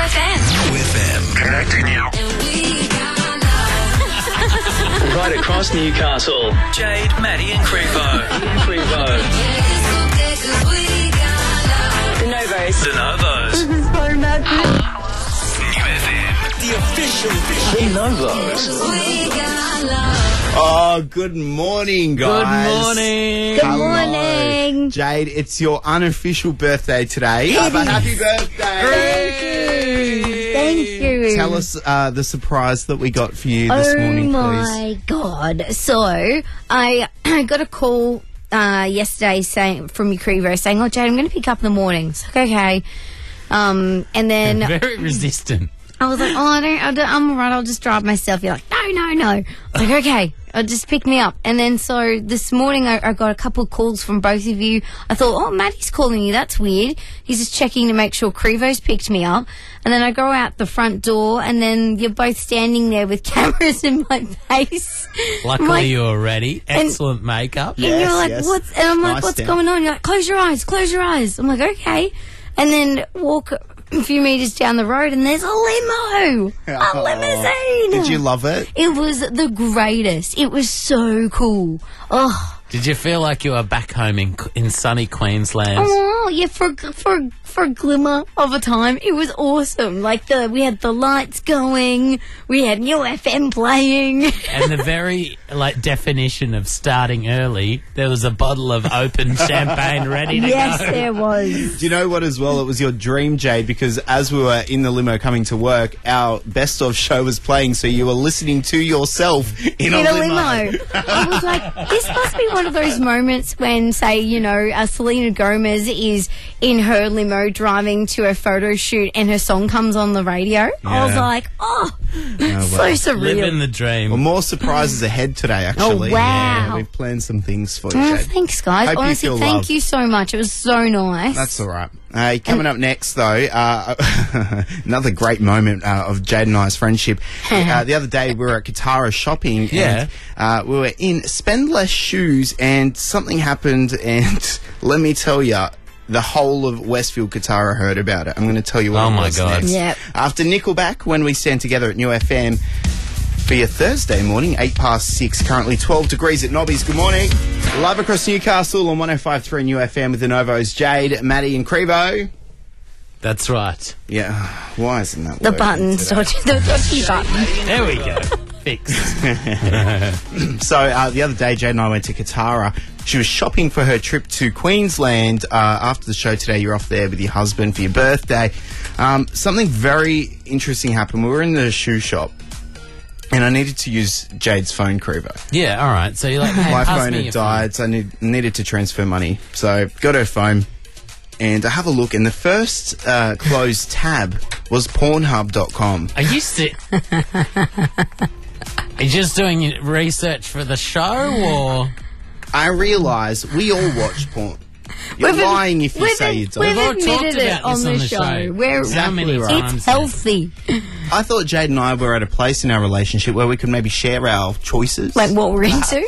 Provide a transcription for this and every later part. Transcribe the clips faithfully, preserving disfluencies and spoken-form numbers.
F M. New F M. Connecting you. Right across Newcastle. Jade, Maddie and Crevo. Crevo. The Novos. The Novos. This is so magic. New F M. The official. The Novos. Oh, good morning, guys. Good morning. Good Hello. morning. Jade, it's your unofficial birthday today. Uh, but happy birthday. Thank you. Tell us uh, the surprise that we got for you this oh morning, my please. God. So, I got a call uh, yesterday saying from Crevo saying, oh, Jade, I'm going to pick up in the morning. It's like, okay. Um, and then Very resistant. I was like, oh, I don't, I don't, I'm all right, I'll just drive myself. You're like, no, no, no. I was like, okay, I'll just pick me up. And then so this morning I, I got a couple of calls from both of you. I thought, oh, Maddie's calling you, that's weird. He's just checking to make sure Crevo's picked me up. And then I go out the front door and then you're both standing there with cameras in my face. Luckily, I'm like- you were ready. Excellent makeup. And Yes, you're like, yes. what's, and I'm like, Nice what's down. going on? You're like, close your eyes, close your eyes. I'm like, okay. And then walk a few metres down the road and there's a limo. A Oh. limousine. Did you love it? It was the greatest. It was so cool. Oh, Did you feel like you were back home in in sunny Queensland? oh yeah, for for for a glimmer of a time, it was awesome. Like the we had the lights going, we had New F M playing. And the very like definition of starting early, there was a bottle of open champagne ready to Yes, go. there was. Do you know what as well? It was your dream, Jade, because as we were in the limo coming to work, our best of show was playing, so you were listening to yourself in, In a a limo. limo. I was like, this must be one of those moments when, say, you know, uh, Selena Gomez is in her limo driving to a photo shoot and her song comes on the radio. I was Yeah. like, oh, well. so surreal. Living the dream. Well, more surprises ahead today, actually. Oh, wow. Yeah, we've planned some things for you, Oh, Jade. thanks, guys. Hope you Honestly, feel thank loved. you so much. It was so nice. That's all right. Uh, coming up next, though, uh, another great moment uh, of Jade and I's friendship. uh, the other day, we were at Katara shopping. Yeah. And, uh, we were in Spend Less Shoes, and something happened, and let me tell you, the whole of Westfield Katara heard about it. I'm going to tell you what Oh it my was God. next. Yep. After Nickelback, when we stand together at New F M for your Thursday morning, eight past six, currently twelve degrees at Nobby's. Good morning. Live across Newcastle on one oh five point three New F M with the Novos, Jade, Maddie and Crevo. That's right. Yeah, why isn't that the working buttons, today? dodgy, the dodgy button. There we go. Fixed. So uh, the other day, Jade and I went to Katara. She was shopping for her trip to Queensland. Uh, after the show today, you're off there with your husband for your birthday. Um, something very interesting happened. We were in the shoe shop, and I needed to use Jade's phone, Crevo. Yeah, all right. So you're like, hey, My pass phone me had your died, so I need, needed to transfer money. So got her phone, and I have a look, and the first uh, closed tab was Pornhub dot com. Are you si- Are you just doing your research for the show, or I realise we all watch porn. You're We've- lying if you we've- say you don't. We've We've all talked admitted it about on this the, on the show. show. We're, How many Exactly right. times? it's healthy. I thought Jade and I were at a place in our relationship where we could maybe share our choices. Like what we're into.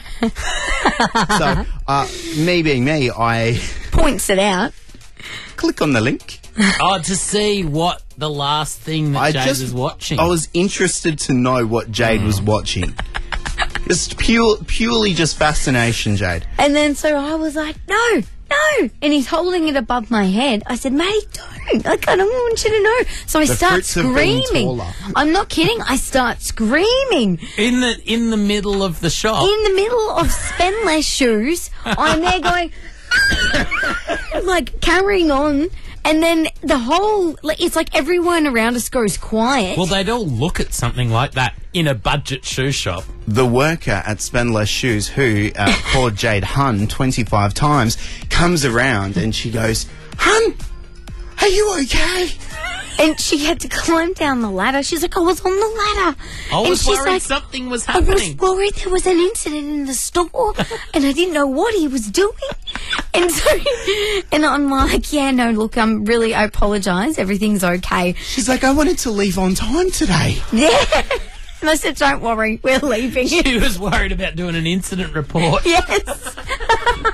So, uh, me being me, I Points it out. click on the link. Oh, to see what the last thing that I Jade just was watching. I was interested to know what Jade was watching. Just pure, purely just fascination, Jade. And then so I was like, no, no. And he's holding it above my head. I said, Maddie, don't. Like, I don't want you to know. So I The start fruits of being screaming. taller. I'm not kidding. I start screaming. in the in the middle of the shop. In the middle of Spend Less Shoes, I'm there going, like, carrying on. And then the whole, like, it's like everyone around us goes quiet. Well, they'd all look at something like that in a budget shoe shop. The worker at Spend Less Shoes, who uh, called Jade Hun twenty-five times, comes around and she goes, Hun, are you okay? And she had to climb down the ladder. She's like, I was on the ladder. I and was she's worried like, something was I was happening. worried there was an incident in the store and I didn't know what he was doing. And so, and I'm like, yeah, no, look, I'm really, I apologise. Everything's okay. She's like, I wanted to leave on time today. Yeah. And I said, don't worry, we're leaving. She was worried about doing an incident report. Yes.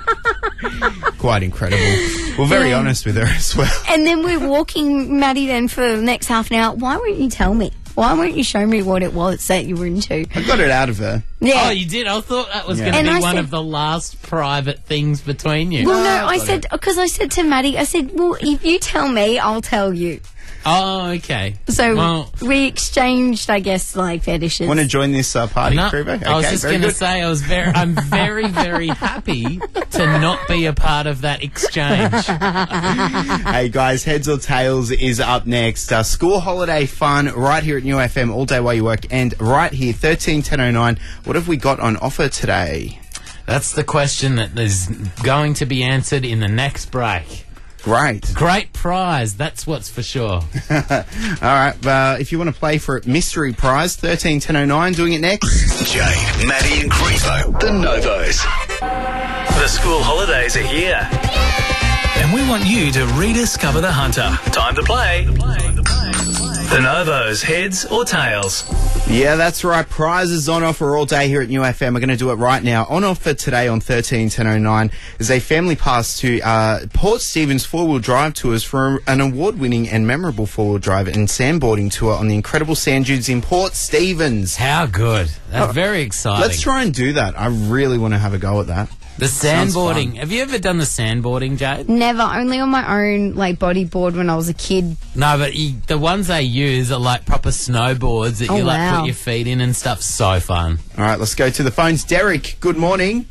Quite incredible. We're very Yeah. honest with her as well. And then we're walking, Maddie, then for the next half an hour. Why won't you tell me? Why won't you show me what it was that you were into? I got it out of her. Yeah. Oh, you did? I thought that was Yeah. going And to be I one said- of the last private things between you. Well, no, I said, because I said to Maddie, I said, well, if you tell me, I'll tell you. Oh, okay. So Well- we exchanged, I guess, like fetishes. Want to join this uh, party, No, Krubo? Okay, I was just very going to good. say I was very, I'm very, very happy to not be a part of that exchange. Hey guys, Heads or Tails is up next. Uh, school holiday fun right here at New F M all day while you work, and right here, thirteen ten oh nine. What have we got on offer today? That's the question that is going to be answered in the next break. Great. Great prize, that's what's for sure. All right, uh, if you want to play for it, mystery prize, thirteen ten oh nine, doing it next. Jade, Maddie and Crevo, the Novos. The school holidays are here. And we want you to rediscover the hunter. Time to play. The Novos, heads or tails? Yeah, that's right. Prizes on offer all day here at New F M. We're going to do it right now. On offer today on thirteen ten oh nine is a family pass to uh, Port Stephens four-wheel drive tours for an award-winning and memorable four-wheel drive and sandboarding tour on the incredible sand dunes in Port Stephens. How good. That's very exciting. Let's try and do that. I really want to have a go at that. The Sounds sandboarding. fun. Have you ever done the sandboarding, Jade? Never, only on my own, like, bodyboard when I was a kid. No, but you, the ones they use are like proper snowboards that Oh, you like wow. put your feet in and stuff. So fun. All right, let's go to the phones. Derek, good morning.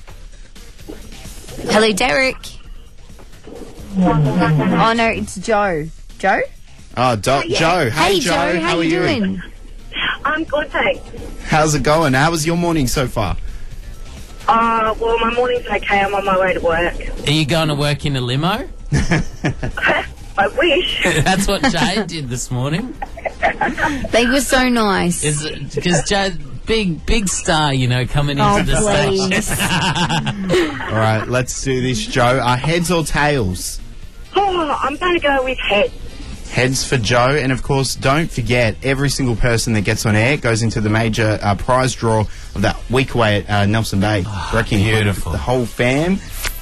Hello, Derek. Oh, no, it's Joe. Joe? Oh, Do- Joe. Hey, Hey, Joe, how, you doing? I'm good, thanks. How's it going? How was your morning so far? Uh, well, my morning's okay. I'm on my way to work. Are you going to work in a limo? I wish. That's what Jade did this morning. They were so nice. Is because Jade, big big star, you know, coming into Oh, the station. please. All right, let's do this, Joe. Uh, heads or tails? Oh, I'm going to go with head. Heads for Joe, and of course, don't forget, every single person that gets on air goes into the major uh, prize draw of that week away at uh, Nelson Bay. Wrecking beautiful. The whole fam.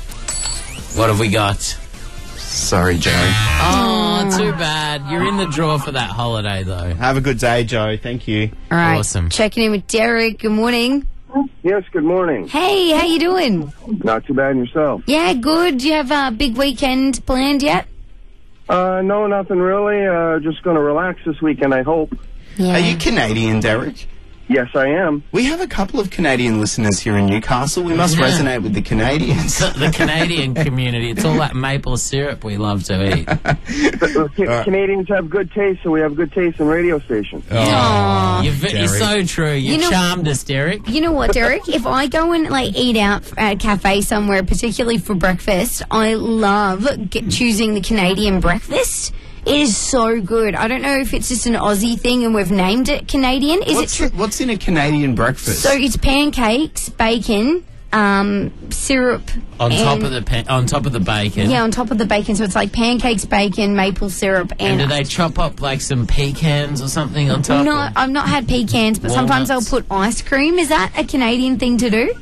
What have we got? Sorry, Joe. Oh, too bad. You're in the draw for that holiday, though. Have a good day, Joe. Thank you. All right, Awesome. checking in with Derek. Good morning. Yes, good morning. Hey, how you doing? Not too bad, and yourself? Yeah, good. Do you have a big weekend planned yet? Uh, no, nothing really. Uh, just going to relax this weekend, I hope. Yeah. Are you Canadian, Derek? Yes, I am. We have a couple of Canadian listeners here in Newcastle. We must Yeah. resonate with the Canadians. The Canadian community, it's all that maple syrup we love to eat. Uh, Ca- Canadians have good taste, so we have good taste in radio stations. Aw. You're, ve- you're so true. You, You know- charmed us, Derek. You know what, Derek? If I go and like eat out at a cafe somewhere, particularly for breakfast, I love get, choosing the Canadian breakfast. It is so good. I don't know if it's just an Aussie thing and we've named it Canadian. Is What's, it true? what's in a Canadian breakfast? So it's pancakes, bacon, um, syrup On top and- of the pa- on top of the bacon. yeah, on top of the bacon. So it's like pancakes, bacon, maple syrup, And and. do they chop up like some pecans or something on top? no, or- I've not had pecans, but sometimes I'll Walnuts. put ice cream. Is that a Canadian thing to do?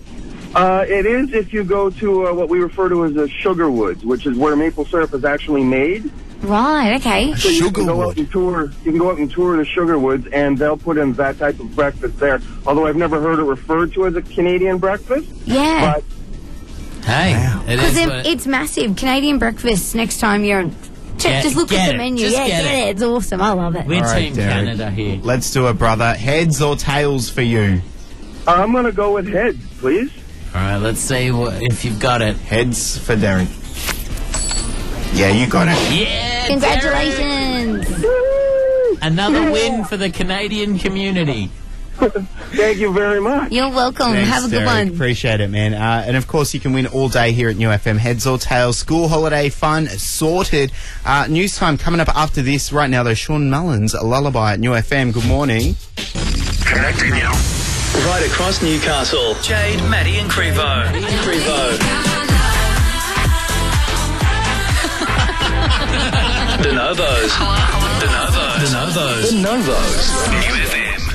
Uh, it is if you go to uh, what we refer to as a sugar woods, which is where maple syrup is actually made. Right. Okay. So you Sugar can go wood. out and tour. You can go out and tour the sugar woods, and they'll put in that type of breakfast there. Although I've never heard it referred to as a Canadian breakfast. Yeah. But Hey, it Because is. what- it's massive. Canadian breakfast next time you're. Get- just look get at the it. menu. Just yeah, get get it. it. It's awesome. I love it. We're All right, Team Derek. Canada here. Let's do it, brother. Heads or tails for you? I'm going to go with heads, please. All right, let's see what, if you've got it. Heads for Derek. Yeah, you got it. Yeah, Congratulations. Derek! Another win for the Canadian community. Thank you very much. You're welcome. Thanks, Have a good Derek. one. Appreciate it, man. Uh, and of course, you can win all day here at New F M. Heads or tails, school holiday fun sorted. Uh, news time coming up after this. Right now, though, Sean Mullins, a lullaby at New F M. Good morning. Connecting now. Right across Newcastle. Jade, Maddie and Crevo. Crevo. The Novos. The Novos. The Novos. The Novos. New F M.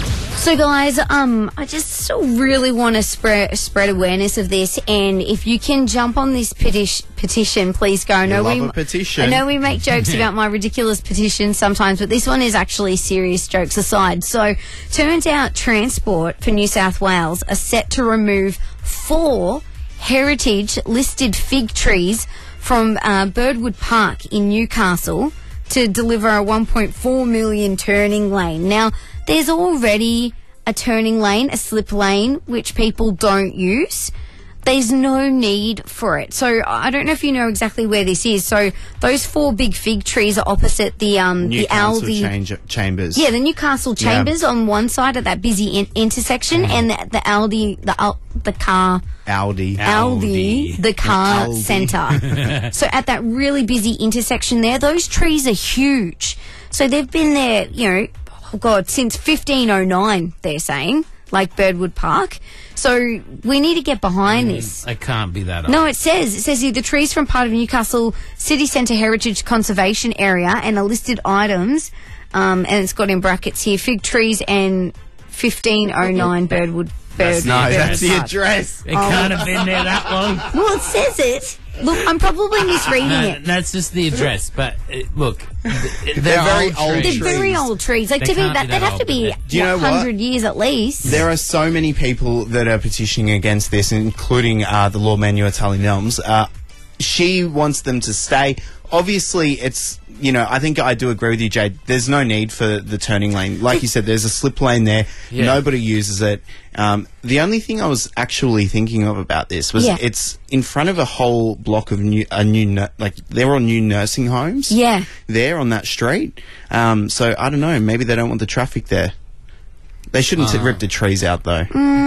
So, guys, um, I just still really want to spread spread awareness of this, and if you can jump on this peti- petition, please go. I know love we a petition. I know we make jokes about my ridiculous petition sometimes, but this one is actually serious, jokes aside. So, turns out Transport for New South Wales are set to remove four heritage listed fig trees from uh, Birdwood Park in Newcastle to deliver a one point four million turning lane. Now, there's already a turning lane, a slip lane, which people don't use. There's no need for it. So I don't know if you know exactly where this is. So those four big fig trees are opposite the um Newcastle the Aldi change- chambers. Yeah, the Newcastle Chambers Yeah. on one side of that busy in- intersection, and the, the Aldi the Al- the car. Aldi. Aldi, the car Aldi. centre. So at that really busy intersection there, those trees are huge. So they've been there, you know, oh God, since fifteen oh nine, they're saying, like Birdwood Park. So we need to get behind this. It can't be that old. No, it says, it says here, the trees from part of Newcastle City Centre Heritage Conservation Area and are listed items, um, and it's got in brackets here, fig trees and fifteen oh nine Birdwood. Bird, No, Birdwood that's the Park. address. It can't have been there that long. Well, it says it. Look, I'm probably misreading No, it. that's just the address. But uh, look, th- they're, They're very old old trees. They're very trees. old trees. Like, They to be, can't that, be they'd that have to be old. Do you know what, what? one hundred years at least. There are so many people that are petitioning against this, including uh, the lawman Nuatali Nelms. Uh, she wants them to stay. Obviously, it's, you know, I think I do agree with you, Jade. There's no need for the turning lane. Like you said, there's a slip lane there. Yeah. Nobody uses it. Um, the only thing I was actually thinking of about this was Yeah. it's in front of a whole block of new, a new, nu- like, they're all new nursing homes. Yeah. There on that street. Um, so, I don't know. Maybe they don't want the traffic there. They shouldn't Uh. rip the trees out, though.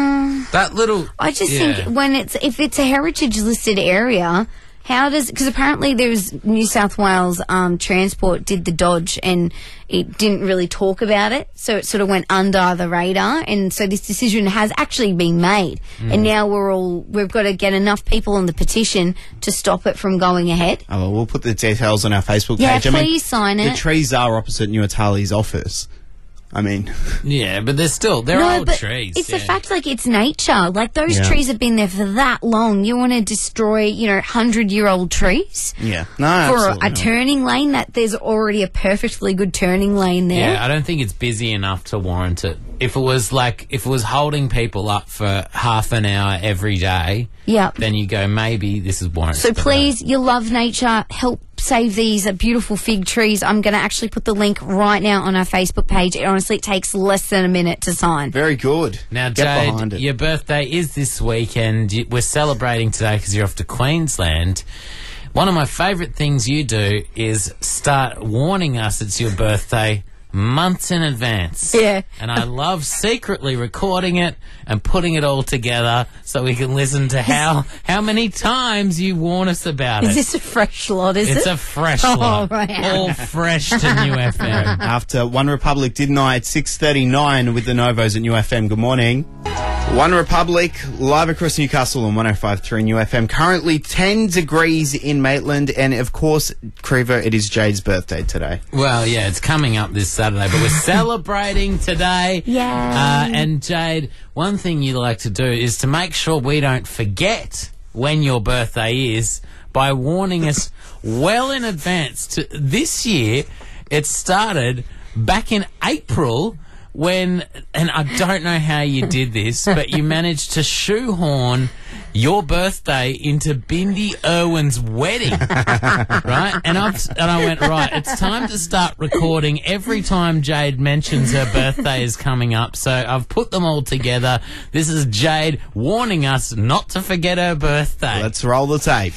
That little. I just yeah. think when it's, if it's a heritage listed area, how does, because apparently there's New South Wales um, Transport did the Dodge and it didn't really talk about it, so it sort of went under the radar, and so this decision has actually been made, and now we're all, we've got to get enough people on the petition to stop it from going ahead. Oh, well, we'll put the details on our Facebook Yeah, page. I mean, please sign the it. trees are opposite Nuatali's office. I mean, Yeah, but they're still they're no, old but trees. it's yeah. the fact, like, it's nature. Like, those Yeah. trees have been there for that long. You want to destroy, you know, hundred-year-old trees? yeah. No, For a, absolutely a not. turning lane, that there's already a perfectly good turning lane there. Yeah, I don't think it's busy enough to warrant it. If it was like, if it was holding people up for half an hour every day, Yep. then you go, maybe this is warranted. So please, you love nature, help save these uh, beautiful fig trees. I'm going to actually put the link right now on our Facebook page. It honestly takes less than a minute to sign. Very good. Now, Get behind Jade, it. your birthday is this weekend. You- We're celebrating today because you're off to Queensland. One of my favourite things you do is start warning us it's your birthday months in advance. Yeah. And I love secretly recording it and putting it all together so we can listen to how how many times you warn us about Is it. this a fresh lot, is It's it? a fresh Oh, lot. right. All fresh to New F M. After One Republic, didn't I, at six thirty-nine with the Novos at New F M. Good morning. One Republic, live across Newcastle on one oh five point three New F M. Currently ten degrees in Maitland, and of course, Crevo, it is Jade's birthday today. Well, yeah, it's coming up this Saturday, but we're celebrating today. Yay. Uh, and Jade, one thing you like to do is to make sure we don't forget when your birthday is by warning us well in advance. To this year, it started back in April when, and I don't know how you did this, but you managed to shoehorn your birthday into Bindi Irwin's wedding, right? And I've and I went, right, it's time to start recording every time Jade mentions her birthday is coming up. So I've put them all together. This is Jade warning us not to forget her birthday. Let's roll the tape.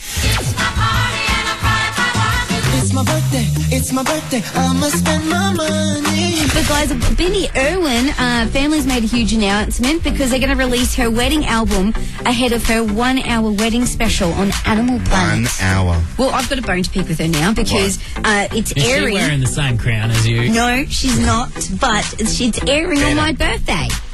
It's my birthday, it's my birthday, I'ma spend my money. But guys, Bindi Irwin, uh, family's made a huge announcement because they're going to release her wedding album ahead of her one-hour wedding special on Animal One Planet. hour. Well, I've got a bone to pick with her now because uh, it's Is she airing. wearing the same crown as you? No, she's not, but it's airing on my birthday.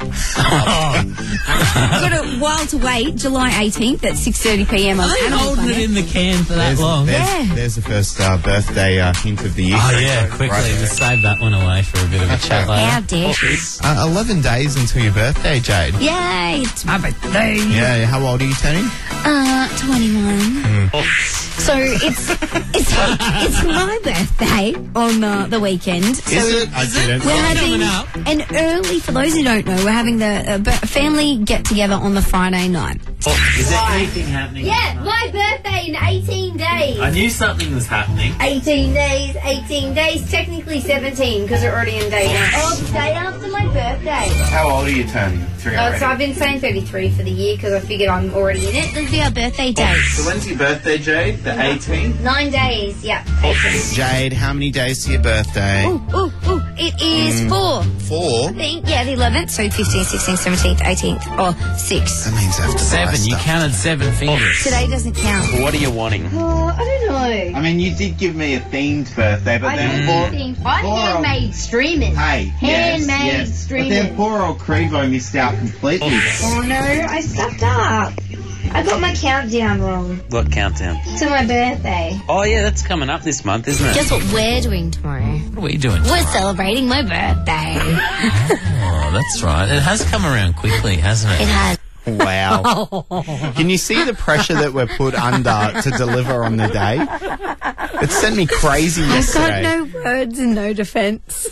I've got a while to wait. July eighteenth at six thirty p m on Are you Animal holding Planet. it in the can for that There's, long? there's, Yeah. there's the first uh, birthday uh, hint of the year. Oh, yeah, quickly. Right there. Just save that one away for a bit of a chat later. How dare you? Uh, eleven days until your birthday, Jade. Yay, it's my birthday. Yeah, how old are you turning? Uh, twenty-one. So it's it's it's my birthday on uh, the weekend. So Is it? I didn't. We're It's having coming up. an early, for those who don't know, we're having the uh, b- family get together on the Friday night. Is there anything happening? Yeah, my birthday in eighteen days. I knew something was happening. eighteen days, eighteen days, technically seventeen because we're already in day one. Oh, the day after my birthday. How old are you turning? Three Uh, so I've been saying thirty-three for the year because I figured I'm already in it. Let's do our birthday date. So when's your birthday, Jade? The eighteenth? Nine days, yeah. eighteen. Jade, how many days to your birthday? Ooh, ooh, ooh. It is four. Four? I think, yeah, the eleventh, so fifteenth, sixteenth, seventeenth, eighteenth, or six. That means after Seven. You counted seven fingers. Today doesn't count. What are you wanting? Oh, I don't know. I mean, you did give me a themed birthday, but I then don't poor... think. I'm poor old- handmade streaming. Hey, yes, Handmade yes. But streaming. then poor old Crevo missed out completely. Oh no, I stuffed up. I got my countdown wrong What countdown? to my birthday. Oh, yeah, that's coming up this month, isn't it? Guess what we're doing tomorrow? What are we doing? We're celebrating my birthday. Oh, that's right. It has come around quickly, hasn't It it? has. Wow. Can you see the pressure that we're put under to deliver on the day? It sent me crazy I've got yesterday. no words and no defence.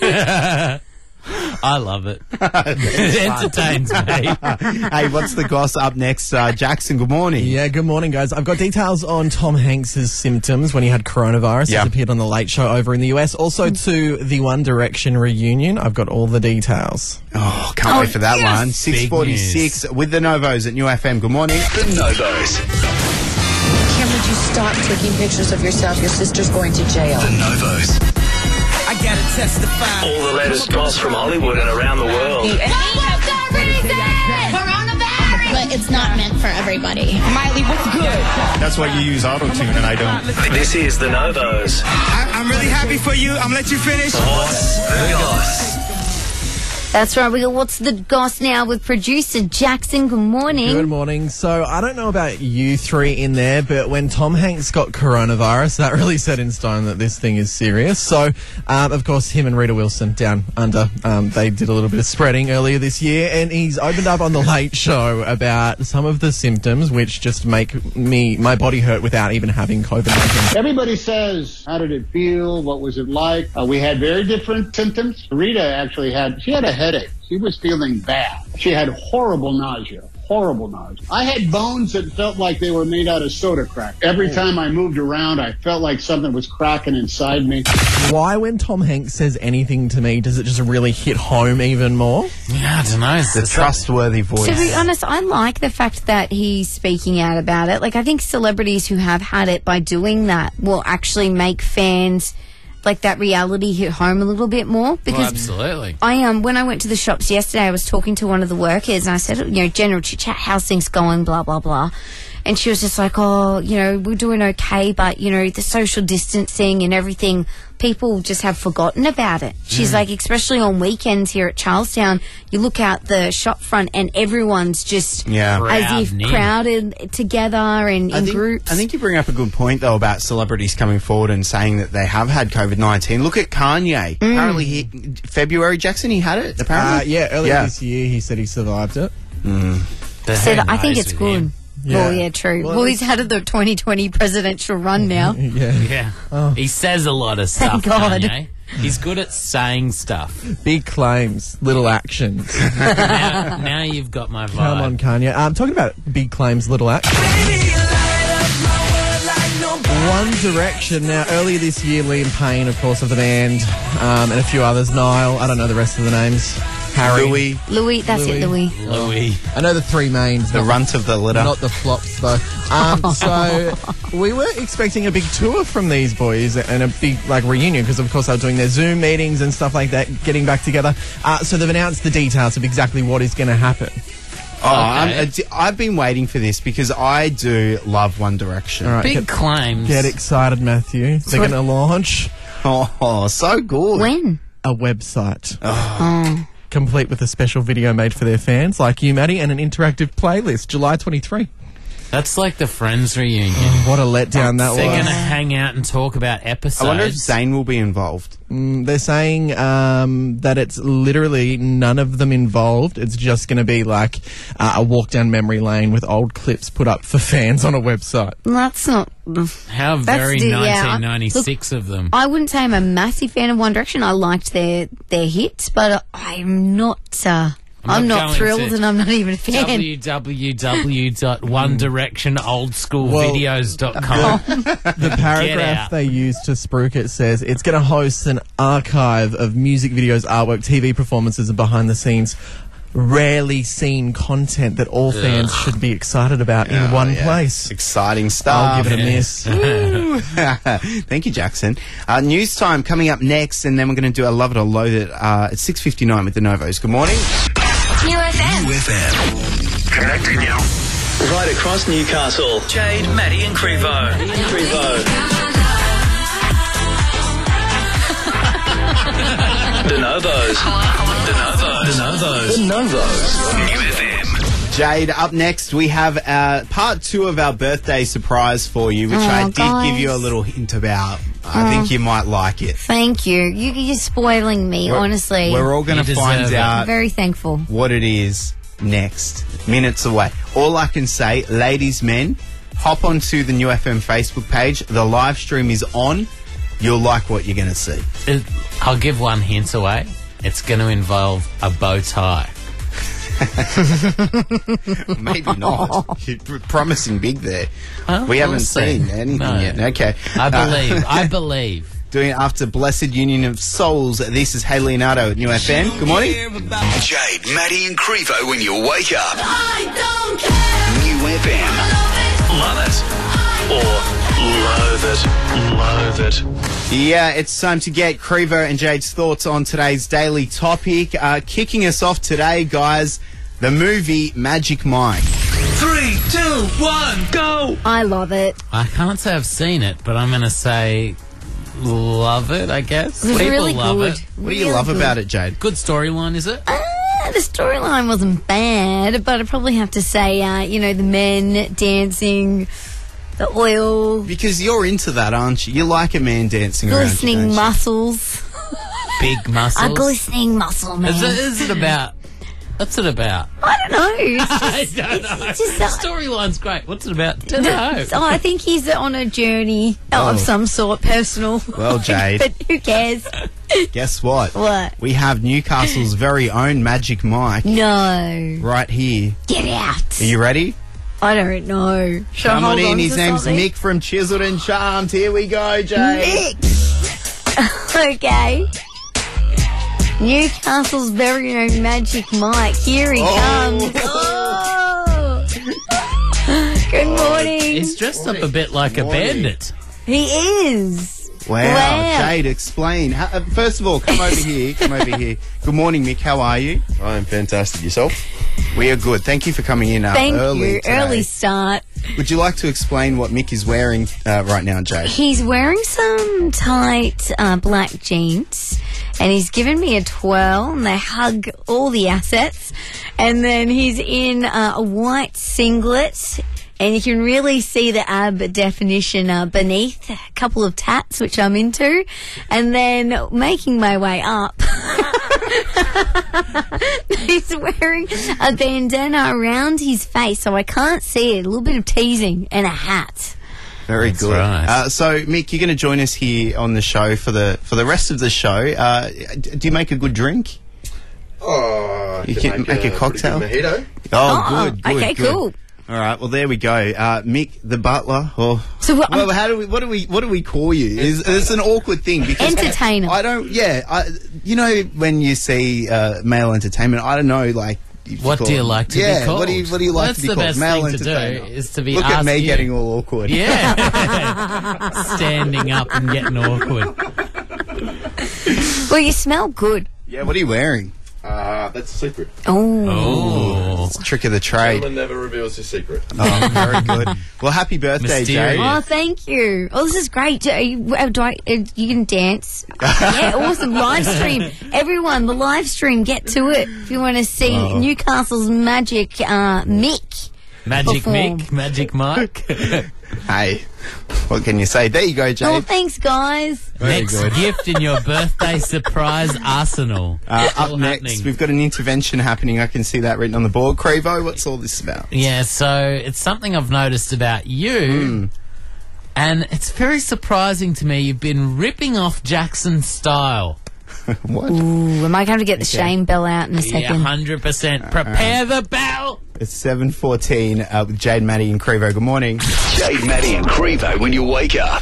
I love it. It entertains me. Hey, what's the goss up next? Uh, Jackson, good morning. Yeah, good morning, guys. I've got details on Tom Hanks's symptoms when he had coronavirus. Yeah. He's appeared on The Late Show over in the U S. Also to the One Direction reunion. I've got all the details. Oh, can't Oh, wait for that yes. one. six forty-six with the Novos at New F M. Good morning. The Novos. Kim, would you stop taking pictures of yourself? Your sister's going to jail. The Novos. I gotta testify. All the latest goss from Hollywood and around the world. But it's not meant for everybody. Miley, what's good? That's why you use auto-tune and I don't. This is The Novos. I, I'm really happy for you. I'm gonna let you finish. What's the goss? That's right, we got What's the Goss now with producer Jackson. Good morning. Good morning. So I don't know about you three in there, but when Tom Hanks got coronavirus, that really set in stone that this thing is serious. So, um, of course, him and Rita Wilson down under, um, they did a little bit of spreading earlier this year, and he's opened up on The Late Show about some of the symptoms which just make me, my body hurt without even having COVID nineteen. Everybody says, how did it feel? What was it like? Uh, we had very different symptoms. Rita actually had, she had a headache. She was feeling bad. She had horrible nausea. Horrible nausea. I had bones that felt like they were made out of soda crack. Every time I moved around, I felt like something was cracking inside me. Why, when Tom Hanks says anything to me, does it just really hit home even more? Yeah, I don't know. The trustworthy voice. To be honest, I like the fact that he's speaking out about it. Like, I think celebrities who have had it by doing that will actually make fans, like, that reality hit home a little bit more. Because Well, absolutely. I um when I went to the shops yesterday, I was talking to one of the workers and I said, you know, general chit chat, how's things going, blah blah blah, and she was just like, oh, you know, we're doing okay, but you know, the social distancing and everything, people just have forgotten about it. She's like, especially on weekends here at Charlestown, you look out the shop front and everyone's just Yeah. as if Crowding in. crowded together and I in think, groups. I think you bring up a good point, though, about celebrities coming forward and saying that they have had COVID nineteen. Look at Kanye. Mm. Apparently, he, February, Jackson, he had it, Uh, apparently. yeah, earlier Yeah. this year he said he survived it. The So who I think knows it's with good. him. Well, yeah, true. Well, Well, he's had the twenty twenty presidential run now. Yeah. Yeah. He says a lot of stuff, Thank God. Kanye. He's good at saying stuff. Big claims, little actions. now, now you've got my vibe. Come on, Kanye. I'm um, talking about big claims, little actions. One Direction. Now, earlier this year, Liam Payne, of course, of the band, um, and a few others. Niall, I don't know the rest of the names. Harry. Louis, Louis, that's it, Louis. Louis. I know the three mains. the not runt of the litter. Not the flops, though. Um, so we were expecting a big tour from these boys and a big like reunion because, of course, they were doing their Zoom meetings and stuff like that, getting back together. Uh, so they've announced the details of exactly what is going to happen. Oh, I'm, Okay. uh, d- I've been waiting for this because I do love One Direction. All right, Big get, claims. get excited, Matthew. They're going to launch Oh, so good. When? a website. Oh. complete with a special video made for their fans, like you, Maddie, and an interactive playlist, July twenty-third. That's like the Friends reunion. Oh, what a letdown that was. They're going to hang out and talk about episodes. I wonder if Zayn will be involved. Mm, they're saying um, that it's literally none of them involved. It's just going to be like uh, a walk down memory lane with old clips put up for fans on a website. That's not... How That's very the- yeah, I- nineteen ninety-six of them. I wouldn't say I'm a massive fan of One Direction. I liked their, their hits, but uh, I'm not... Uh, I'm I'm not not, going thrilled to and I'm not even a fan. w w w dot one direction old school videos dot com. Well, the paragraph out. they used to spruik it says it's going to host an archive of music videos, artwork, T V performances, and behind the scenes, rarely seen content that all fans Ugh. should be excited about in Oh, one yeah. place. Exciting stuff. I'll give it a miss. Woo. Thank you, Jackson. Uh, news time coming up next, and then we're going to do a Love It or Loathe It uh, at six fifty-nine with the Novos. Good morning. New F M. New F M. Connecting you. Right across Newcastle. Jade, Maddie and Crevo. Crevo. The Novos. The Novos. The Novos. The Novos. New F M. Jade, up next, we have uh, part two of our birthday surprise for you, which Oh, I did guys. give you a little hint about. I Oh. think you might like it. Thank you. you. You're spoiling me, We're- honestly. We're all going You to deserve find it. out I'm very thankful. what it is next. Minutes away. All I can say, ladies, men, hop onto the New F M Facebook page. The live stream is on. You'll like what you're going to see. It- I'll give one hint away. It's going to involve a bow tie. Maybe not. You're pr- promising big there. Well, we we'll haven't see. seen anything No. yet. Okay. I Uh, believe. I believe. Doing it after Blessed Union of Souls. This is Hey Leonardo at New F M. Good morning. Jade, Maddie and Crevo when you wake up. I don't care. New F M. Love it. Or loathe it. Loathe it. Yeah, it's time to get Crevo and Jade's thoughts on today's daily topic. Uh, kicking us off today, guys, the movie Magic Mike. Three, two, one, go. I love it. I can't say I've seen it, but I'm going to say love it, I guess. It was People really love good. it. What do you Really love good. about it, Jade? Good storyline, is it? Ah, the storyline wasn't bad, but I'd probably have to say, uh, you know, the men dancing, the oil, Because you're into that, aren't you? You like a man dancing around you, glistening don't you? muscles. Big muscles. A glistening muscle, man. Is it, is it about... What's it about? I don't know. It's I just, don't it's, know. it's just, The uh, storyline's great. What's it about? Don't know. oh, I think he's on a journey Oh. of some sort, personal. Well, Jade. But who cares? Guess what? What? We have Newcastle's very own Magic Mike No. right here. Get out. Are you ready? I don't know. Shall I Come on hold in. to His name's something? Mick from Chiseled and Charmed. Here we go, Jade. Mick. Okay. Newcastle's very own Magic Mike. Here he Oh. comes. Oh. Good morning. He's dressed up a bit like a Morning. bandit. He is. Wow. Wow. Jade, explain. How, uh, first of all, come over here. Come over here. Good morning, Mick. How are you? I'm fantastic. Yourself? We are good. Thank you for coming in uh, Thank early you. today. Early start. Would you like to explain what Mick is wearing uh, right now, Jade? He's wearing some tight uh, black jeans, and he's given me a twirl, and they hug all the assets. And then he's in uh, a white singlet, and you can really see the ab definition uh, beneath. A couple of tats, which I'm into, and then making my way up. He's wearing a bandana around his face, so I can't see it. A little bit of teasing and a hat. Very That's good. right. Uh, so, Mick, you're going to join us here on the show for the for the rest of the show. Uh, d- do you make a good drink? Oh, You can make a cocktail? pretty good mojito. Oh, Oh, good, good, okay, good. cool. All right, well there we go. Uh, Mick the butler, or So what- well, how do we? What do we? What do we call you? Is it's an awkward thing because Entertainer. I don't. Yeah, I, you know when you see uh, male entertainment, I don't know like. if you What call do you them- like to be yeah, called? what do you what do you like That's to be the called? best Male thing to do, entertainer. is to be Look at asked me you. getting all awkward. Yeah. Standing up and getting awkward. Well, you smell good. Yeah. What are you wearing? Uh, out. That's a secret. Oh. It's a trick of the trade. Gentleman never reveals his secret. Oh, very good. Well, happy birthday, Jade. Oh, thank you. Oh, this is great. Do you, uh, do I, uh, you can dance. Yeah, awesome. Live stream. Everyone, the live stream, get to it if you want to see Oh. Newcastle's Magic uh, Mick. Magic perform. Mick, Magic Mike. Hey, what can you say? There you go, Jade. Oh, thanks, guys. Next gift in your birthday surprise arsenal. Uh, It's up all next, happening. we've got an intervention happening. I can see that written on the board. Crevo, what's all this about? Yeah, so it's something I've noticed about you, and it's very surprising to me. You've been ripping off Jackson's style. What? Ooh, am I going to get the shame bell out in a Yeah, second? one hundred percent. Prepare the bell! It's seven fourteen uh, with Jade, Maddie and Crevo. Good morning. Jade, Maddie and Crevo when you wake up.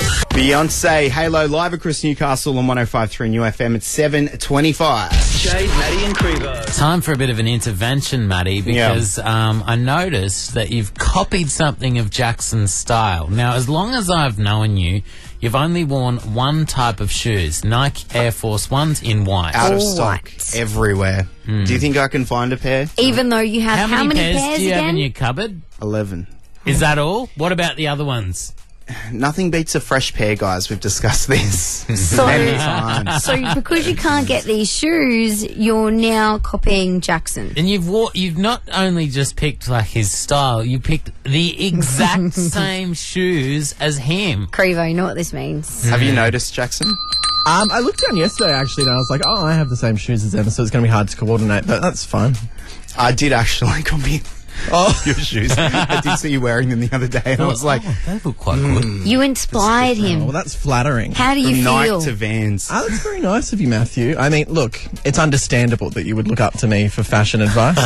Beyonce, Halo, live across Newcastle on one oh five point three New F M. It's seven twenty-five. Jade, Maddie and Crevo. Time for a bit of an intervention, Matty, because um, I noticed that you've copied something of Jackson's style. Now, as long as I've known you, you've only worn one type of shoes, Nike Air Force Ones in white. Out of All stock right. everywhere. Do you think I can find a pair? Even though you have How, how, many, many pairs, pairs do you have in again? your cupboard? eleven. Is that all? What about the other ones? Nothing beats a fresh pair, guys. We've discussed this So- many times. So because you can't get these shoes, you're now copying Jackson. And you've wa- you've not only just picked like his style, you picked the exact same shoes as him. Crevo, you know what this means? Have you noticed, Jackson? Um, I looked down yesterday actually, and I was like, "Oh, I have the same shoes as Emma, so it's going to be hard to coordinate." But that's fine. I did actually copy Oh, your shoes. I did see you wearing them the other day, and I was like, Oh, they look quite good. You inspired well, him. that's flattering. How do you from feel? Nike to Vans. Ah, that's very nice of you, Matthew. I mean, look, it's understandable that you would look up to me for fashion advice.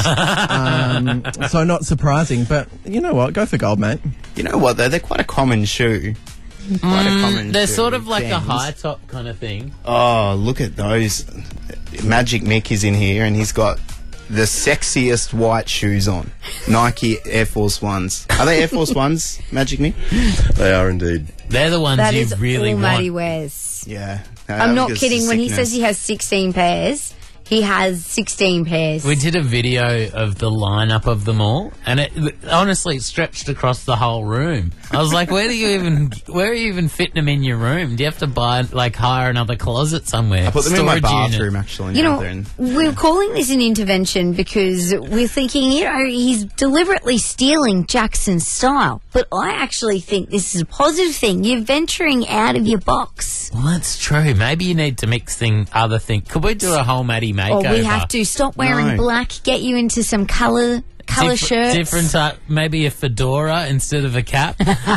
um, so not surprising, but you know what? Go for gold, mate. You know what, though? They're quite a common shoe. Quite a common Mm, They're shoe. sort of like Vans. a high top kind of thing. Oh, look at those. Magic Mick is in here, and he's got the sexiest white shoes on. Nike Air Force Ones. Are they Air Force Ones, Magic Mick? They are indeed. They're the ones That you is really all want. Matty wears. Yeah. I'm not kidding. When he says he has sixteen pairs, he has sixteen pairs. We did a video of the lineup of them all, and it honestly it stretched across the whole room. I was like, "Where do you even, where are you even fitting them in your room? Do you have to buy like hire another closet somewhere?" I put them in my Storage unit. bathroom, actually. You now know, they're in- we're calling this an intervention because we're thinking, you know, he's deliberately stealing Jackson's style. But I actually think this is a positive thing. You're venturing out of your box. Well, that's true. Maybe you need to mix thing other things. Could we do a whole Matty makeover? Or we have to stop wearing No. black, get you into some colour colour Differ- shirts. Different type, maybe a fedora instead of a cap.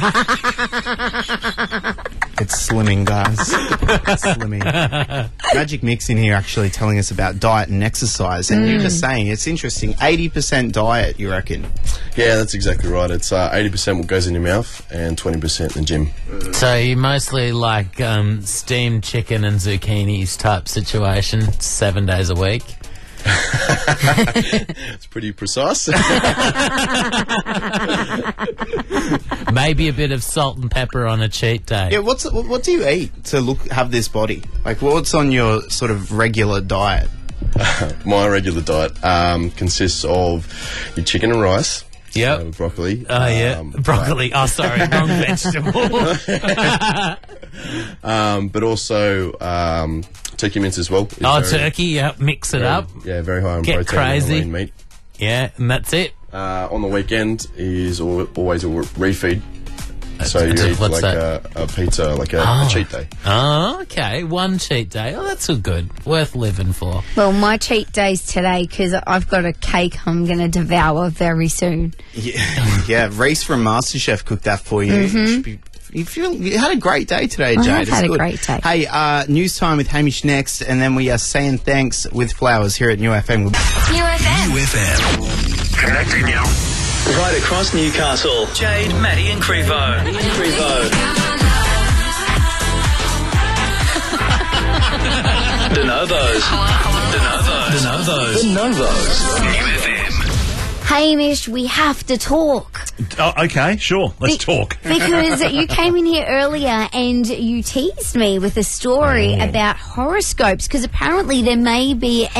It's slimming, guys. It's slimming. Magic Mick's in here actually telling us about diet and exercise, and you're just saying it's interesting. eighty percent diet, you reckon? Yeah, that's exactly right. It's uh, eighty percent what goes in your mouth and twenty percent in the gym. So you mostly like um, steamed chicken and zucchinis type situation, seven days a week. It's pretty precise. Maybe a bit of salt and pepper on a cheat day. Yeah. What's what, what do you eat to look have this body? Like, what's on your sort of regular diet? My regular diet um, consists of your chicken and rice. Yep. Uh, with broccoli. Oh, yeah. um, Broccoli. Oh, sorry. Wrong vegetable. um, but also um, turkey mince as well. is Oh, very- turkey. Yep. Mix it very- up. Yeah, very high in Get protein crazy. and lean meat. Yeah, and that's it. Uh, on the weekend is al- always a re- refeed. So you What's eat like that? a, a pizza, like a, Oh. a cheat day. Oh, okay. One cheat day. Oh, that's all good. Worth living for. Well, my cheat day's today because I've got a cake I'm going to devour very soon. Yeah, yeah. Reese from MasterChef cooked that for you. Mhm. You should be- You feel you had a great day today, I Jade. have It's had a good. great day. Hey, uh, news time with Hamish next, and then we are saying thanks with flowers here at New F M. New F M. New F M. Connecting you. Right across Newcastle. Jade, Maddie and Crevo. Crevo. De Novos. De Novos. De Novos. De Novos. New F M. Hamish, we have to talk. Oh, okay, sure. Let's Be- talk. Because you came in here earlier and you teased me with a story Oh. about horoscopes because apparently there may be an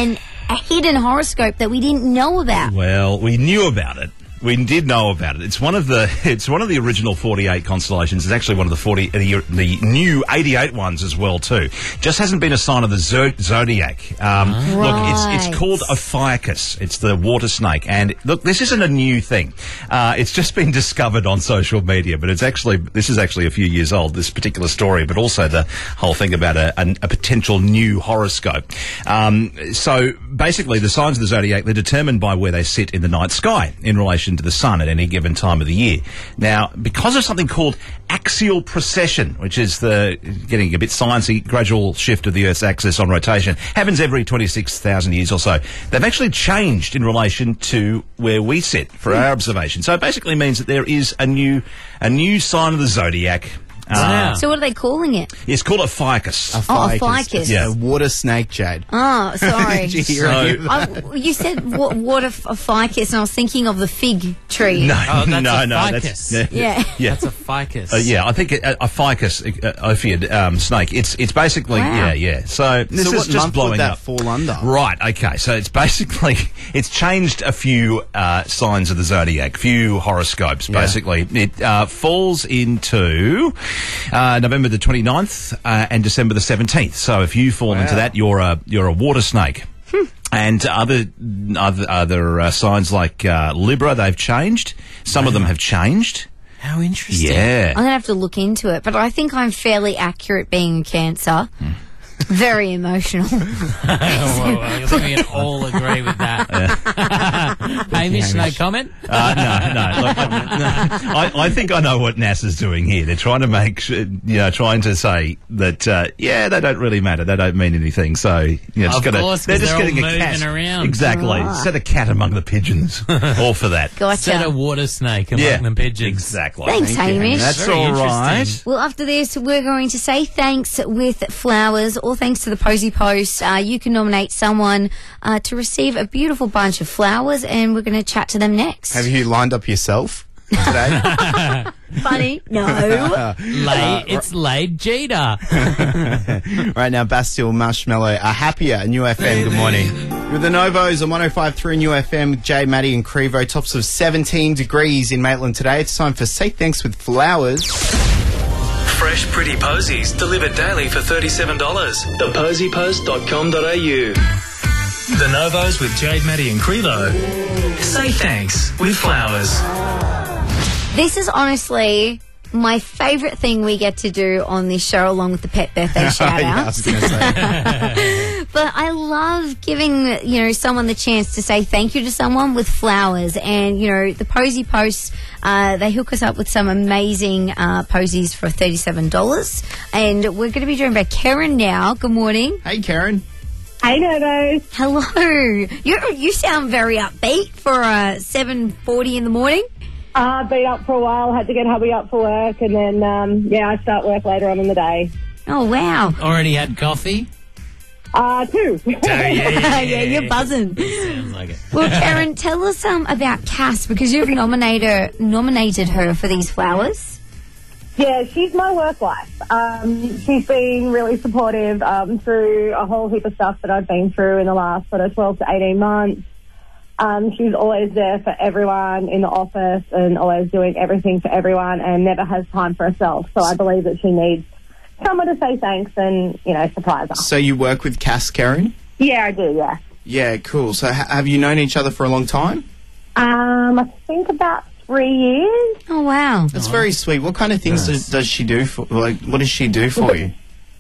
a hidden horoscope that we didn't know about. Well, we knew about it. We did know about it. It's one of the it's one of the original forty-eight constellations. It's actually one of the forty the, the new eighty-eight ones as well too. Just hasn't been a sign of the zo- zodiac. Um, right. Look, it's it's called Ophiuchus. It's the water snake, and look, this isn't a new thing. Uh, it's just been discovered on social media, but it's actually this is actually a few years old. This particular story, but also the whole thing about a, a, a potential new horoscope. Um, so basically, the signs of the zodiac they're determined by where they sit in the night sky in relation to the sun at any given time of the year. Now, because of something called axial precession, which is the getting a bit sciencey, gradual shift of the Earth's axis on rotation, happens every twenty-six thousand years or so. They've actually changed in relation to where we sit for our observation. So it basically means that there is a new a new sign of the zodiac. Uh, So what are they calling it? It's called Ophiuchus. Oh, Ophiuchus. Yeah. A water snake, Jade. Oh, sorry. Did you hear So- any of that? I, you said what, what a, a ficus, and I was thinking of the fig tree. No, Oh, that's no, a no. ficus. That's, Yeah. yeah. That's a ficus. Uh, yeah, I think a, a ficus, a, a ophiid um, snake. It's it's basically Wow. yeah, yeah. So this So is what just month blowing would that up. fall under? Right. Okay. So it's basically it's changed a few uh, signs of the zodiac, few horoscopes. Yeah. Basically, it uh, falls into uh, November the twenty-ninth uh, and December the seventeenth. So if you fall into that, you're a you're a water snake. And other other other uh, signs like uh, Libra, they've changed. Some of them have changed. How interesting. Yeah. I'm going to have to look into it, but I think I'm fairly accurate being a Cancer. Very emotional. Well, I think we can all agree with that. Hamish, no comment? Uh, no, no. Look, I, I think I know what NASA's doing here. They're trying to make, sure, you know, trying to say that, uh, yeah, they don't really matter. They don't mean anything. So, you know, just Of gotta, course, 'cause they're just they're all getting a moving cat. around. Exactly. Ah. Set a cat among the pigeons. All for that. Gotcha. Set a water snake among Yeah, the pigeons. Exactly. Thanks, Thank you, Hamish. That's Very all right. interesting. Well, after this, we're going to say thanks with flowers. All thanks to the Posy Post. Uh, you can nominate someone uh, to receive a beautiful bunch of flowers, and we're going to chat to them next. Have you lined up yourself today? Funny? No. Lay, it's laid Jeter. Right now, Bastille Marshmallow are happier at New F M. Good morning. With the Novos on one oh five point three New F M, Jay, Maddie and Crevo, tops of seventeen degrees in Maitland today. It's time for Say Thanks with Flowers. Fresh, pretty posies delivered daily for thirty-seven dollars. the posy post dot com dot a u. The Novos with Jade, Maddie and Crevo. Say thanks with flowers. This is honestly my favourite thing we get to do on this show, along with the pet birthday shout Yeah, I outs. was going to say. But I love giving, you know, someone the chance to say thank you to someone with flowers. And, you know, the Posy Posts, uh, they hook us up with some amazing uh, posies for thirty-seven dollars. And we're going to be joined by Karen now. Good morning. Hey, Karen. Hey, Novos. Hello. You you sound very upbeat for uh, seven forty in the morning. Uh, been up for a while, had to get hubby up for work, and then, um, yeah, I start work later on in the day. Oh, wow. Already had coffee? Uh, two. Oh, yeah, yeah, yeah, yeah, you're buzzing. Sounds like it. Well, Karen, tell us um, about Cass, because you've nominated, nominated her for these flowers. Yeah, she's my work life. Um, she's been really supportive um, through a whole heap of stuff that I've been through in the last sort of twelve to eighteen months. Um, she's always there for everyone in the office and always doing everything for everyone and never has time for herself. So I believe that she needs someone to say thanks and, you know, surprise her. So you work with Cass, Karen? Yeah, I do, yeah. Yeah, cool. So ha- have you known each other for a long time? Um, I think about three years. Oh, wow. That's very sweet. What kind of things Nice. does, does she do for, like, what does she do for you?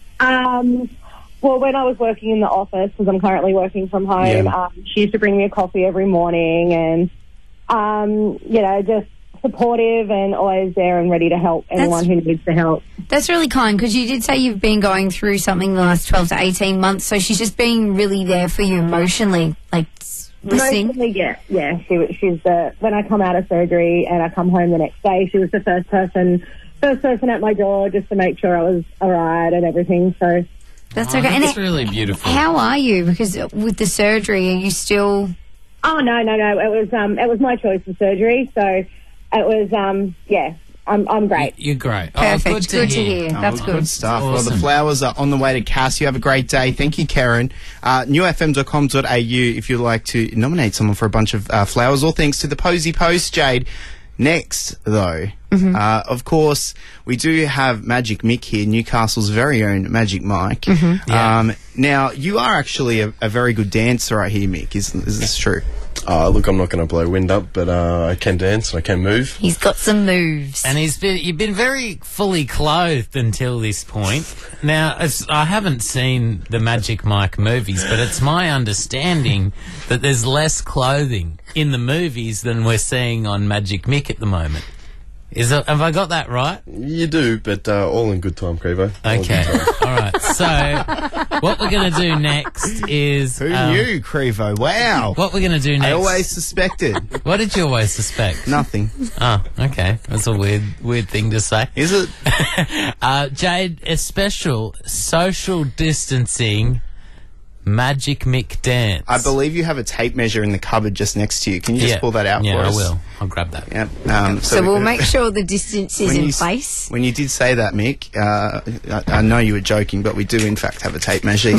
Um, well, when I was working in the office, because I'm currently working from home, Yeah. um, she used to bring me a coffee every morning and, um, you know, just supportive and always there and ready to help anyone who needs the help. That's really kind, because you did say you've been going through something the last twelve to eighteen months, so she's just being really there for you emotionally, like s- listening. Mostly, yeah, yeah. She, was- she's the, when I come out of surgery and I come home the next day, she was the first person, first person at my door just to make sure I was all right and everything, so... That's Oh, okay. And that's it- really beautiful. How are you? Because with the surgery, are you still... Oh, no, no, no. It was um, it was my choice of surgery, so it was, um, yeah, I'm I'm great. You're great. Perfect. Oh, good to Good to hear. hear. That's Oh, good. Good stuff. Well, the Awesome. flowers are on the way to Cass. You have a great day. Thank you, Karen. Uh, new f m dot com dot a u if you'd like to nominate someone for a bunch of uh, flowers. All thanks to the Posy Post, Jade. Next, though, Mm-hmm. uh, of course, we do have Magic Mick here, Newcastle's very own Magic Mike. Mm-hmm. Yeah. Um, now, you are actually a, a very good dancer right here, Mick. Is, is this true? Uh, look, I'm not going to blow wind up, but uh, I can dance and I can move. He's got some moves. And he's been you've been very fully clothed until this point. Now, it's, I haven't seen the Magic Mike movies, but it's my understanding that there's less clothing in the movies than we're seeing on Magic Mick at the moment. Is it, have I got that right? You do, but uh, all in good time, Crevo. All in Okay. good time. All right. So, what we're going to do next is... Who um, knew, Crevo? Wow. What we're going to do next... I always suspected. What did you always suspect? Nothing. Oh, okay. That's a weird, weird thing to say. Is it? uh, Jade, a special social distancing Magic Mick dance. I believe you have a tape measure in the cupboard just next to you. Can you just Yeah. pull that out Yeah, for I us? will. I'll grab that. Yep. Um, So we- we'll make sure the distance is when in you s- place. When you did say that, Mick, uh, I, I know you were joking, but we do in fact have a tape measure.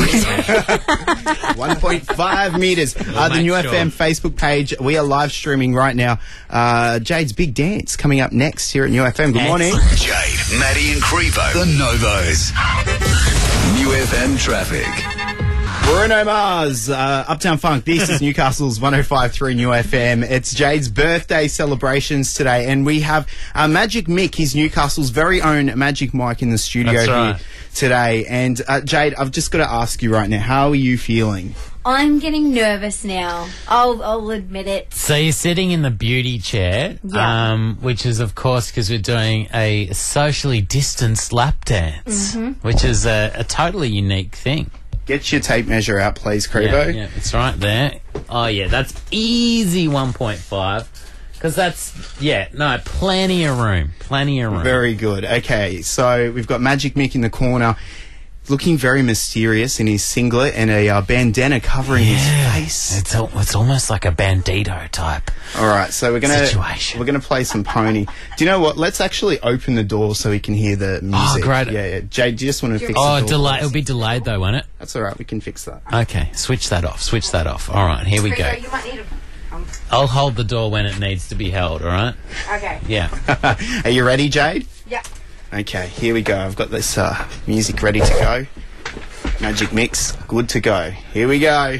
one point five metres. Uh, the make New sure. F M Facebook page. We are live streaming right now. Uh, Jade's big dance coming up next here at New F M. Good morning. Jade, Maddie and Crevo, the Novos. New F M traffic. Bruno Mars, uh, Uptown Funk. This is Newcastle's one oh five point three New F M. It's Jade's birthday celebrations today, and we have uh, Magic Mick, his Newcastle's very own Magic Mike, in the studio That's here right. today. And uh, Jade, I've just got to ask you right now, how are you feeling? I'm getting nervous now. I'll, I'll admit it. So you're sitting in the beauty chair, Yeah. um, which is, of course, because we're doing a socially distanced lap dance, Mm-hmm. which is a, a totally unique thing. Get your tape measure out, please, Crevo. Yeah, yeah, it's right there. Oh, yeah, that's easy one point five. Because that's, yeah, no, plenty of room. Plenty of room. Very good. Okay, so we've got Magic Mick in the corner, looking very mysterious in his singlet and a uh, bandana covering his face. It's, al- it's almost like a bandito type. All right, so we're gonna Situation. we're gonna play some pony. Do you know what? Let's actually open the door so we can hear the music. great. Yeah, yeah. Jade, do you just want to fix Oh, the door? delay. please? It'll be delayed, though, won't it? That's all right. We can fix that. Okay, switch that off. Switch that off. All right, here we go. You might need a... I'll hold the door when it needs to be held, all right? Okay. Yeah. Are you ready, Jade? Yeah. Okay, here we go. I've got this uh, music ready to go. Magic Mix, good to go. Here we go.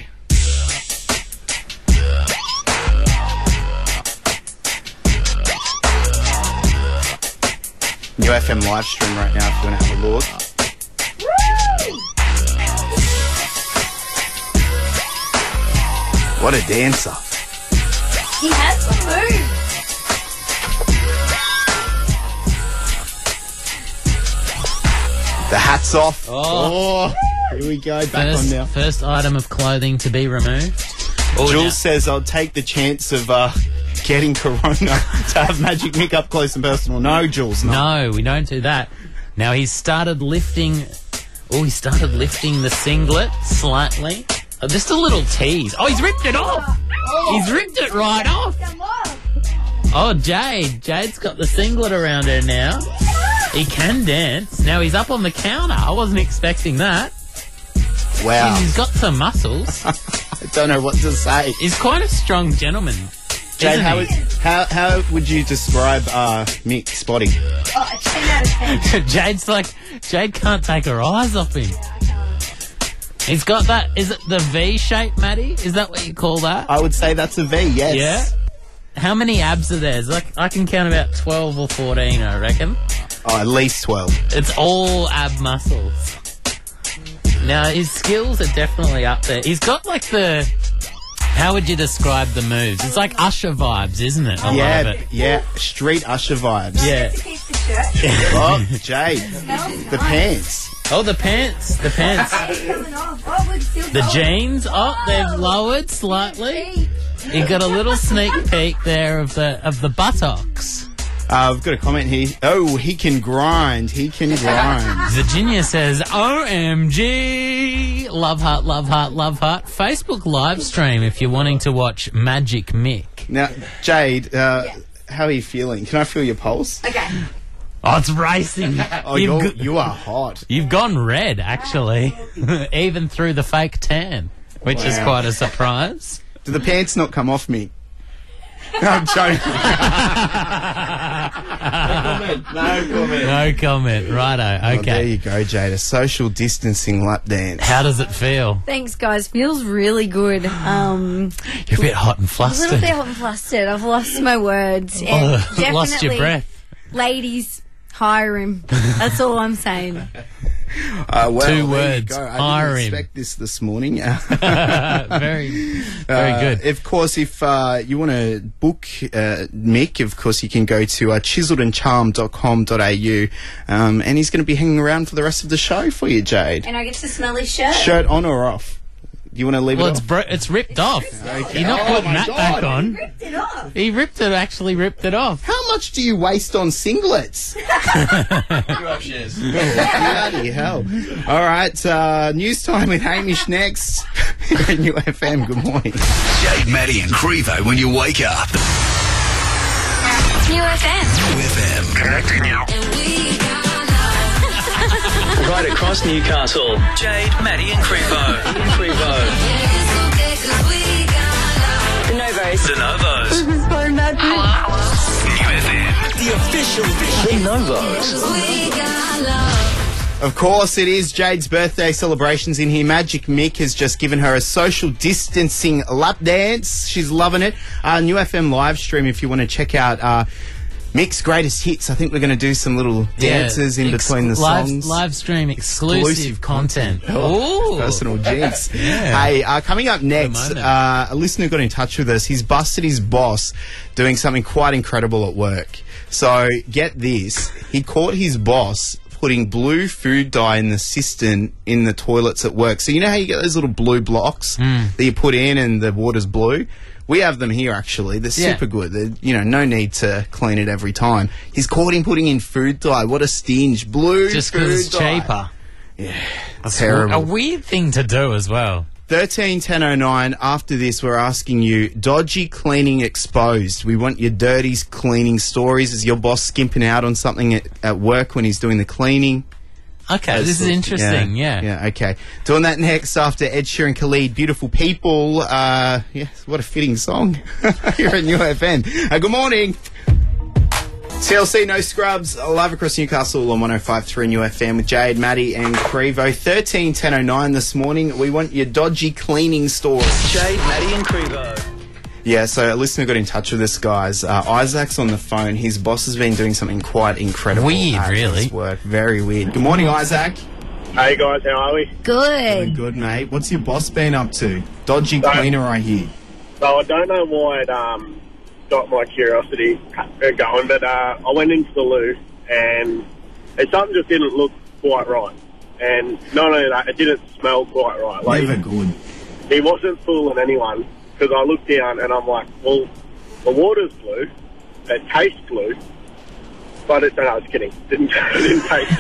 New F M live stream right now if you want to have a look. What a dancer. He has some moves. The hat's off. Oh. Oh, here we go. Back First, on now. first item of clothing to be removed. Oh, Jules now- says, I'll take the chance of uh, getting corona to have Magic Mick up close and personal. No, Jules, no. No, we don't do that. Now he's started lifting. Oh, he started lifting the singlet slightly. Oh, just a little tease. Oh, he's ripped it off. He's ripped it right off. Oh, Jade. Jade's got the singlet around her now. He can dance. Now he's up on the counter. I wasn't expecting that. Wow. He's got some muscles. I don't know what to say. He's quite a strong gentleman. Jade, isn't how he? would, how, how would you describe uh, Mick's body? Oh, a ten out of ten. Jade's like, Jade can't take her eyes off him. He's got that, is it the V shape, Maddie? Is that what you call that? I would say that's a V, yes. Yeah? How many abs are there? It's like, I can count about twelve or fourteen, I reckon. Oh, at least twelve. It's all ab muscles. Now, his skills are definitely up there. He's got like the... How would you describe the moves? It's like Usher vibes, isn't it? A lot of Yeah, it. yeah, street Usher vibes. Yeah. Oh, Jade, the pants. Oh, the pants. The pants. The jeans. Oh, they've lowered slightly. You got a little sneak peek there of the of the buttocks. Uh, I've got a comment here. Oh, he can grind. He can grind. Virginia says, O M G! Love heart, love heart, love heart. Facebook live stream if you're wanting to watch Magic Mick. Now, Jade, uh, how are you feeling? Can I feel your pulse? Okay. Oh, it's racing. Oh, You've you're, go- you are hot. You've gone red, actually, even through the fake tan, which is Wow. quite a surprise. Do the pants not come off me? I'm joking. No comment. No comment. Righto. Well, there Okay. you go, Jade. A social distancing lap dance. How does it feel? Thanks, guys. Feels really good. Um, You're a bit hot and a little flustered. bit hot and flustered. I've lost my words. And Oh, definitely, lost your breath. Ladies, hire him. That's all I'm saying. Uh, well, Two there you words. go. I Hire didn't him. expect this this morning. very, very Uh, good. Of course, if uh, you want to book uh, Mick, of course, you can go to uh, chiseled and charm dot com dot a u, um, and he's going to be hanging around for the rest of the show for you, Jade. And I get to smell his shirt. Shirt on or off? Do you want to leave Well, it it's off? bro- it's ripped off. Okay. You're not Oh putting my that God. back on. Ripped it off. He ripped it. Actually, ripped it off. How much do you waste on singlets? Bloody hell. All right, uh, news time with Hamish next. Here at U F M, good morning. Jade, Maddie and Crevo when you wake up. New F M. U F M. Connecting you. Right across Newcastle. Jade, Maddie and Crevo. Crevo. The Novos. The Novos. This is so magic. U F M. The official The Novos. Of course, it is Jade's birthday celebrations in here. Magic Mick has just given her a social distancing lap dance. She's loving it. Uh, New F M live stream if you want to check out uh, Mick's greatest hits. I think we're going to do some little dances in Ex- between the live, songs. Live stream exclusive, Exclusive content. Oh, Ooh. personal jinx. Yeah. Hey, uh, coming up next, moment. uh, a listener got in touch with us. He's busted his boss doing something quite incredible at work. So, get this. He caught his boss putting blue food dye in the cistern in the toilets at work. So, you know how you get those little blue blocks Mm. that you put in and the water's blue? We have them here, actually. They're Yeah. super good. They're, you know, no need to clean it every time. He's caught him putting in food dye. What a stinge. Blue Just food because it's dye. cheaper. Yeah. That's terrible. A weird thing to do as well. thirteen ten oh nine. After this, we're asking you, dodgy cleaning exposed. We want your dirty cleaning stories. Is your boss skimping out on something at, at work when he's doing the cleaning? Okay, Those this is sorts- interesting. Yeah. Yeah, okay. Doing that next after Ed Sheeran, Khalid, Beautiful People. Uh, yes, what a fitting song here at U F M. Uh, good morning. T L C, No Scrubs, live across Newcastle on one oh five point three U F M with Jade, Maddie and Crevo. thirteen ten oh nine this morning. We want your dodgy cleaning stories. Jade, Maddie and Crevo. Yeah, so a listener got in touch with us, guys. Uh, Isaac's on the phone. His boss has been doing something quite incredible. Weird, at really. his work. Very weird. Good morning, Isaac. Hey guys, how are we? Good. Good, mate. What's your boss been up to? Dodgy So- cleaner, I hear. So I don't know why it um, got my curiosity going, but uh, I went into the loo and it, something just didn't look quite right. And not only that, it didn't smell quite right. Like, Never good. he wasn't fooling anyone because I looked down and I'm like, well, the water's blue, it tastes blue, but it, no, I was kidding. Didn't, didn't taste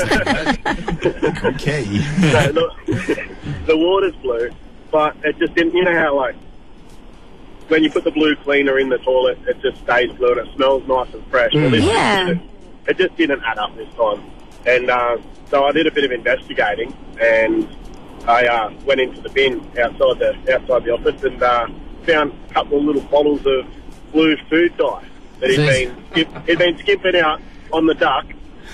it. Okay. No, the, the water's blue, but it just didn't, you know how like, when you put the blue cleaner in the toilet, it just stays blue and it smells nice and fresh. Well, this Yeah. It, it just didn't add up this time. And uh, so I did a bit of investigating and I uh, went into the bin outside the outside the office and uh, found a couple of little bottles of blue food dye that he'd Jeez. been, skip, he'd been skipping out on the duck.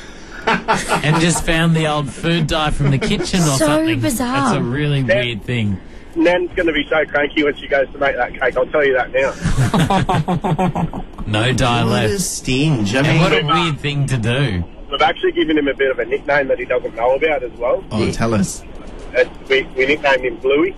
And just found the old food dye from the kitchen or So something. bizarre. That's a really Yeah. weird thing. Nan's going to be so cranky when she goes to make that cake. I'll tell you that now. No dye What a left. stinge. I And mean, what a weird thing to do. We've actually given him a bit of a nickname that he doesn't know about as well. oh, tell us. Uh, we, we nicknamed him Bluey.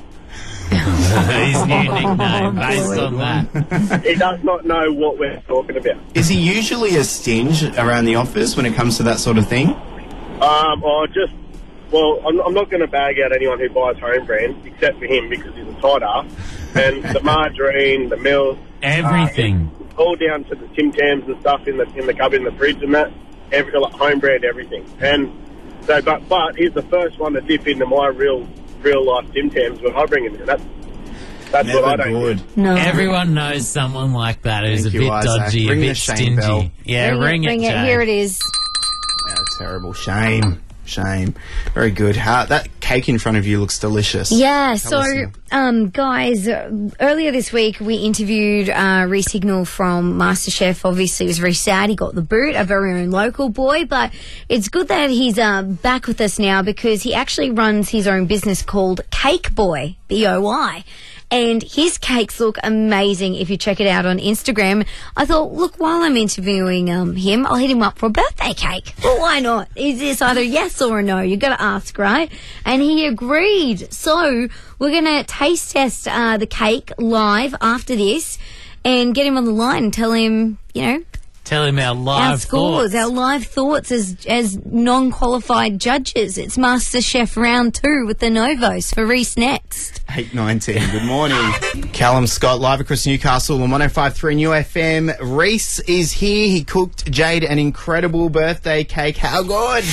His new nickname based on that. He does not know what we're talking about. Is he usually a stinge around the office when it comes to that sort of thing? Um, I just, well, I'm, I'm not going to bag out anyone who buys home brand, except for him because he's a tight ass. And the margarine, the milk, Everything. uh, all down to the Tim Tams and stuff in the in the cupboard, in the fridge, and that, every like home brand everything. And so, but but he's the first one to dip into my real real life Tim Tams when I bring him in. That's That's Never what I don't good. get. No. Everyone knows someone like that who's Thank a you, bit Isaac. dodgy, Ring a the bit shame stingy. bell. Yeah, Ring, ring, it, ring it, it. Jade. Here it is. Yeah, terrible. Shame. Shame. Very good. How, that cake in front of you looks delicious. Yeah, Tell us so, more. um, guys, uh, earlier this week we interviewed uh, Resignal from MasterChef. Obviously, it was very sad he got the boot, a very own local boy, but it's good that he's uh, back with us now because he actually runs his own business called Cake Boy, B O I. And his cakes look amazing if you check it out on Instagram. I thought, look, while I'm interviewing um, him, I'll hit him up for a birthday cake. Well, why not? Is this either yes or a no? You got to ask, right? And he agreed. So we're going to taste test uh, the cake live after this and get him on the line and tell him, you know, Tell him our live our scores, thoughts. our live thoughts as as non-qualified judges. It's MasterChef round two with the Novos for Reese next. eight nineteen. Good morning. Callum Scott live across Newcastle on one oh five point three New F M. Reese is here. He cooked Jade an incredible birthday cake. How good?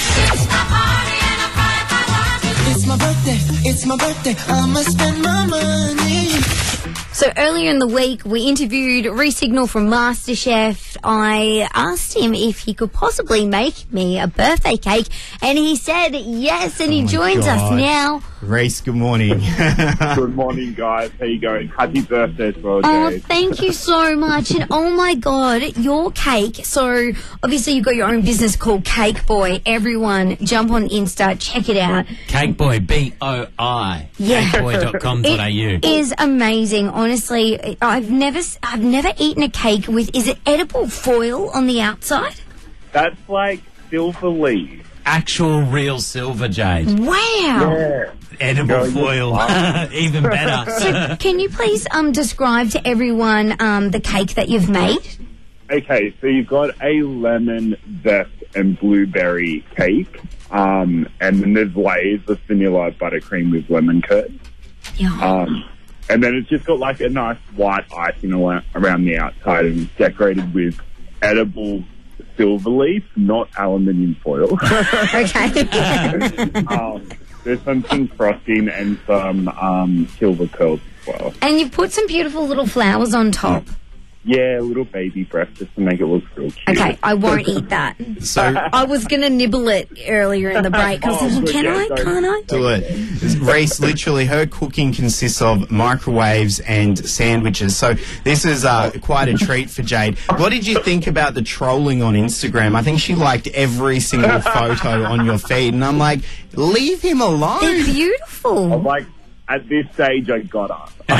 It's my birthday, it's my birthday, I'ma spend my money. So earlier in the week, we interviewed Resignal from MasterChef. I asked him if he could possibly make me a birthday cake, and he said yes, and he Oh my joins us God. now. Reese, good morning. Good morning, guys. How you going? Happy birthday as well, Oh, Jade. thank you so much. And oh my God, your cake. So obviously you've got your own business called Cake Boy. Everyone jump on Insta, check it out. Cake Boy, B O I. Yeah. Cakeboy dot com dot a u. It is amazing. Honestly, I've never, I've never eaten a cake with, is it edible foil on the outside? That's like silver leaf. Actual real silver, Jade. Wow. Yeah. Edible Go, you're foil. fine. Even better. So can you please um describe to everyone um the cake that you've made? Okay, so you've got a lemon zest and blueberry cake, um, and then there's layers of vanilla buttercream with lemon curd. Yeah. Um, and then it's just got like a nice white icing al- around the outside, and it's decorated with edible silver leaf, not aluminium foil. Okay. um, there's some pink frosting and some um, silver curls as well. And you've put some beautiful little flowers on top. Yeah, a little baby breath just to make it look real cute. Okay, I won't eat that. So I was going to nibble it earlier in the break. I was Oh, thinking, good, can yeah, I, don't- can't I? do it. Reese, literally, her cooking consists of microwaves and sandwiches. So this is uh, quite a treat for Jade. What did you think about the trolling on Instagram? I think she liked every single photo on your feed, and I'm like, leave him They're alone. beautiful. I'm like, at this stage, I got her. All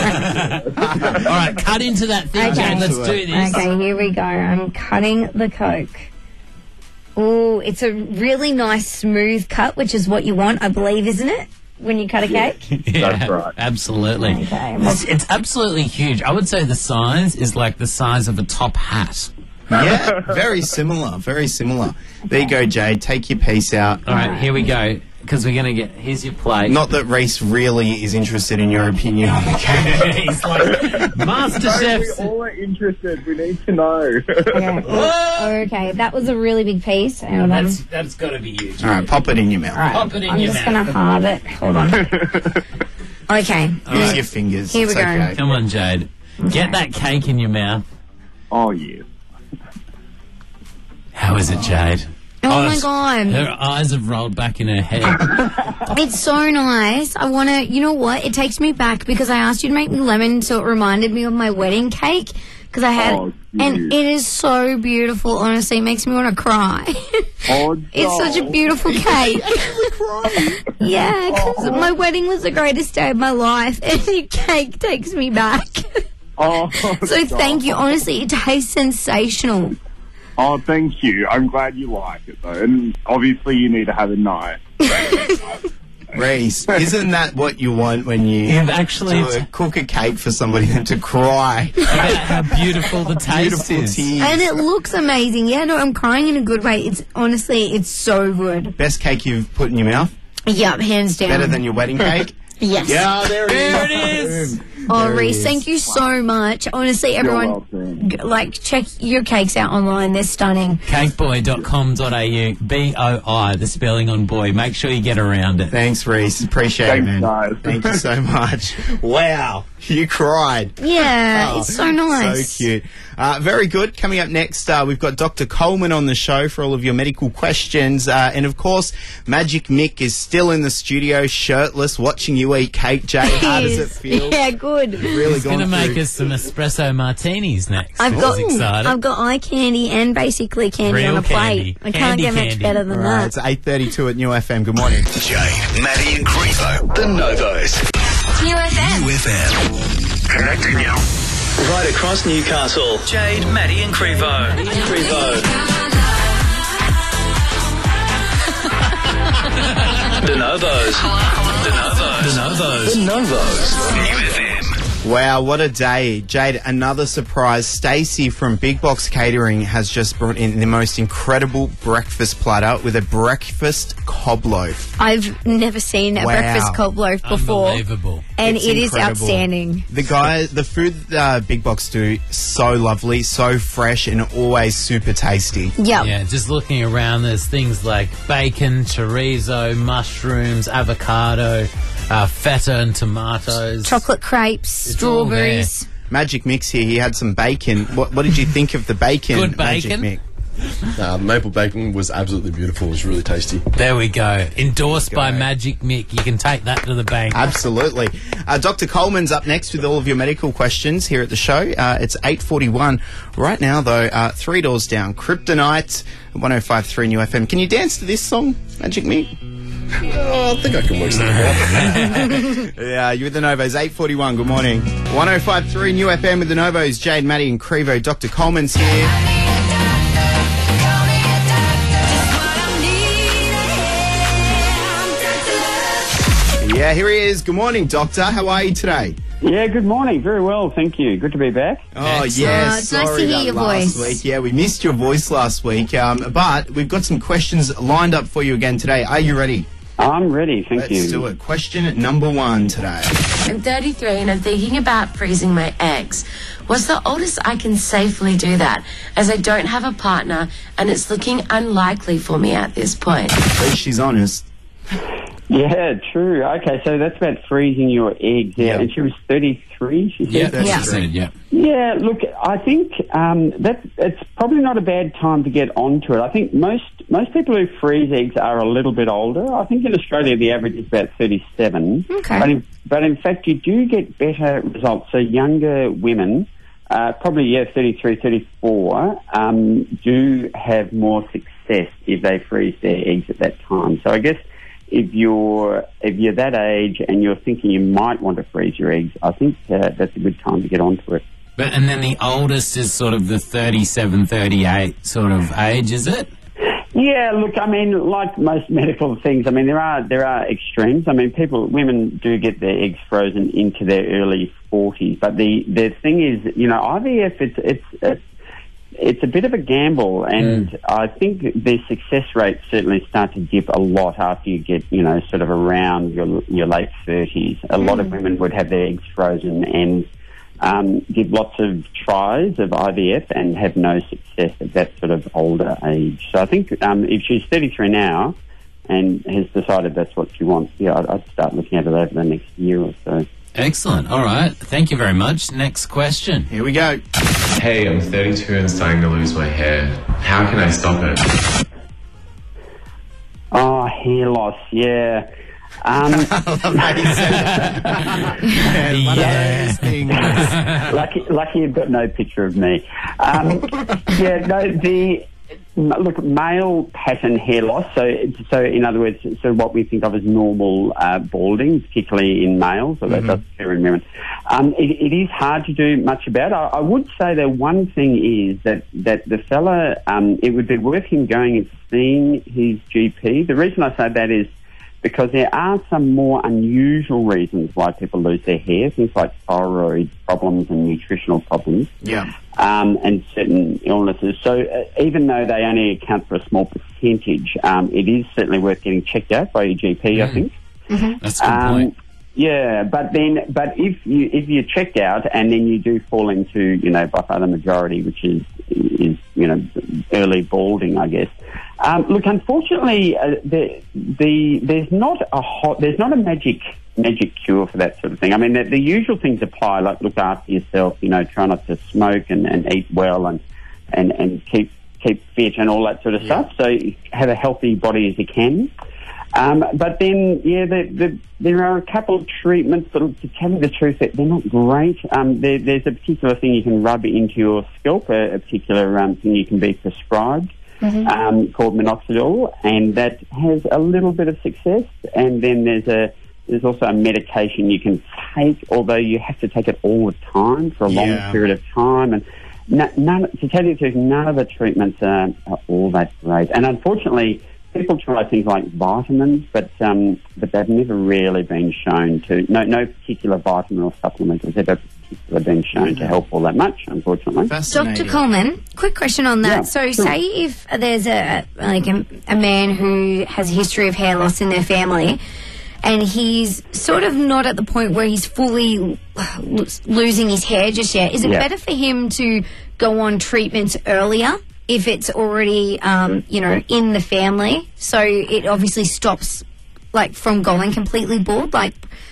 right, cut into that thing, Okay. Jade. Let's do this. Okay, here we go. I'm cutting the Coke. Oh, it's a really nice smooth cut, which is what you want, I believe, isn't it? When you cut a cake? Yeah, That's right. Absolutely. Okay. It's, it's absolutely huge. I would say the size is like the size of a top hat. Yeah, very similar, very similar. There you go, Jade. Take your piece out. All right, here we go. Because we're going to get... Here's your plate. Not that Reese really is interested in your opinion on the cake. He's like, Master No, we Chef. all are interested. We need to know. Okay. Oh, okay, that was a really big piece. Hold on. That's, that's got to be huge. All right, pop it in your mouth. All right, Pop it in I'm your just mouth. going to halve it. Hold on. Okay. Use your fingers. Here we it's go. okay. Come on, Jade. Get that cake in your mouth. Oh, yeah. How is it, Jade? Oh, my it's- God. Her eyes have rolled back in her head. It's so nice. I want to, you know what? It takes me back because I asked you to make me lemon, so it reminded me of my wedding cake. Because I had, Oh, and cute. it is so beautiful. Honestly, it makes me want to cry. Oh, It's such a no. beautiful cake. Yeah, because my wedding was the greatest day of my life, and your cake takes me back. Oh, So thank you. Honestly, it tastes sensational. Oh, thank you. I'm glad you like it, though. And obviously, you need to have a night. Reese, isn't that what you want when you Yeah, actually, do a- it's- cook a cake for somebody and to cry? About how beautiful the taste Beautiful is. tears. And it looks amazing. Yeah, no, I'm crying in a good way. It's honestly, it's so good. Best cake you've put in your mouth? Yep, hands down. Better than your wedding cake? Yes. Yeah, there it is. There it is. Oh, There it Reese, is. thank you so much. Honestly, everyone, g- like, check your cakes out online. They're stunning. Cakeboy dot com dot a u. B O I, the spelling on boy. Make sure you get around it. Thanks, Reese. Appreciate Thanks, it, man. guys. Thank you so much. Wow, you cried. Yeah, Oh, it's so nice. So cute. Uh, very good. Coming up next, uh, we've got Doctor Coleman on the show for all of your medical questions. Uh, and, of course, Magic Mick is still in the studio, shirtless, watching you eat cake. Jay, how does it feel? Yeah, good. You've really He's going to gone make through- us some espresso martinis next. I've This got, is exciting. I've got eye candy and basically candy Real on a candy. plate. I Candy can't get much candy. better than All right, that. it's eight thirty-two at New F M. Good morning. Jay, Maddie and Crevo, the Novos. New F M. New F M. Connecting you. Right across Newcastle. Jade, Maddie and Crevo. Crevo. The Novos. The Novos. The Novos. The Novos. New F M. Wow, what a day. Jade, another surprise. Stacey from Big Box Catering has just brought in the most incredible breakfast platter with a breakfast cob loaf. I've never seen a Wow. breakfast cob loaf before. Unbelievable. And It's it is incredible. outstanding. The guy, the food uh, Big Box do, so lovely, so fresh, and always super tasty. Yep. Yeah, just looking around, there's things like bacon, chorizo, mushrooms, avocado, uh, feta and tomatoes. Chocolate crepes, It's all there. strawberries. Magic Mix here, he had some bacon. What, what did you think of the bacon? Good Magic bacon? Mix? Uh, the maple bacon was absolutely beautiful. It was really tasty. There we go. Endorsed by go. Magic Mick. You can take that to the bank. Absolutely. Uh, Doctor Coleman's up next with all of your medical questions here at the show. Uh, it's eight forty-one. Right now, though, uh, three doors down. Kryptonite, one oh five point three New F M. Can you dance to this song, Magic Mick? Oh, I think I can work something out. Yeah, you're with the Novos, eight forty-one. Good morning. one oh five point three New F M with the Novos. Jade, Maddie and Crevo. Doctor Coleman's here. Yeah, here he is. Good morning, Doctor. How are you today? Yeah, good morning. Very well, thank you. Good to be back. Oh, Excellent. yes. Oh, it's nice to Sorry hear about your last voice. week. Yeah, we missed your voice last week. Um, but we've got some questions lined up for you again today. Are you ready? I'm ready, thank Let's you. do it. Question number one today. I'm thirty-three and I'm thinking about freezing my eggs. What's the oldest I can safely do that, as I don't have a partner and it's looking unlikely for me at this point? At least she's honest. Yeah, true. Okay, so that's about freezing your eggs. Yeah, Yeah. and she was thirty-three, she said? Yeah, that's Yeah. what she said, yeah. Yeah, look, I think um, that it's probably not a bad time to get onto it. I think most most people who freeze eggs are a little bit older. I think in Australia the average is about thirty-seven. Okay. But in, but in fact, you do get better results. So younger women, uh, probably, yeah, thirty-three, thirty-four, um, do have more success if they freeze their eggs at that time. So I guess if you're if you're that age and you're thinking you might want to freeze your eggs, I think uh, that's a good time to get onto it. But and then the oldest is sort of the thirty-seven, thirty-eight sort of age, is it? Yeah, look, I mean, like most medical things, I mean, there are there are extremes. I mean, people, women do get their eggs frozen into their early forties, but the the thing is, you know, I V F, it's it's it's, it's a bit of a gamble, and mm. I think the success rates certainly start to dip a lot after you get, you know, sort of around your your late thirties. A mm. lot of women would have their eggs frozen and um, give lots of tries of I V F and have no success at that sort of older age. So I think um, if she's thirty-three now and has decided that's what she wants, yeah, I'd, I'd start looking at it over the next year or so. Excellent. All right. Thank you very much. Next question. Here we go. Hey, I'm thirty-two and starting to lose my hair. How can I stop it? Oh, hair loss, yeah. Um, yeah. lucky, lucky you've got no picture of me. Um, yeah, no, the look, male pattern hair loss. So, so in other words, so what we think of as normal uh, balding, particularly in males, although mm-hmm. that does occur in women. Um, it, it is hard to do much about. I, I would say that one thing is that that the fella, um, it would be worth him going and seeing his G P. The reason I say that is because there are some more unusual reasons why people lose their hair, things like thyroid problems and nutritional problems. Yeah. Um, and certain illnesses. So uh, even though they only account for a small percentage, um, it is certainly worth getting checked out by your G P, mm. I think. Mm-hmm. That's a good um, point. Yeah, but then, but if you if you're checked out and then you do fall into, you know, by far the majority, which is is you know early balding, I guess. Um, look, unfortunately, uh, the the there's not a hot there's not a magic magic cure for that sort of thing. I mean, the, the usual things apply, like look after yourself, you know, try not to smoke and, and eat well and and and keep keep fit and all that sort of yeah. stuff. So have a healthy body as you can. Um, but then, yeah, the, the, there are a couple of treatments, but to tell you the truth, they're not great. Um, there, there's a particular thing you can rub into your scalp, a, a particular um, thing you can be prescribed, mm-hmm. um, called minoxidil, and that has a little bit of success. And then there's a there's also a medication you can take, although you have to take it all the time for a long Yeah. period of time. And no, none, to tell you the truth, none of the treatments are, are all that great. And unfortunately, people try things like vitamins, but um, but they've never really been shown to. No, no particular vitamin or supplement has ever particularly been shown to help all that much. Unfortunately, Doctor Coleman, quick question on that. Yeah, so, sure. say if there's a like a, a man who has a history of hair loss in their family, and he's sort of not at the point where he's fully lo- losing his hair just yet. Is it Yeah. better for him to go on treatments earlier if it's already, um, you know, in the family? So it obviously stops, like, from going completely bald? Like,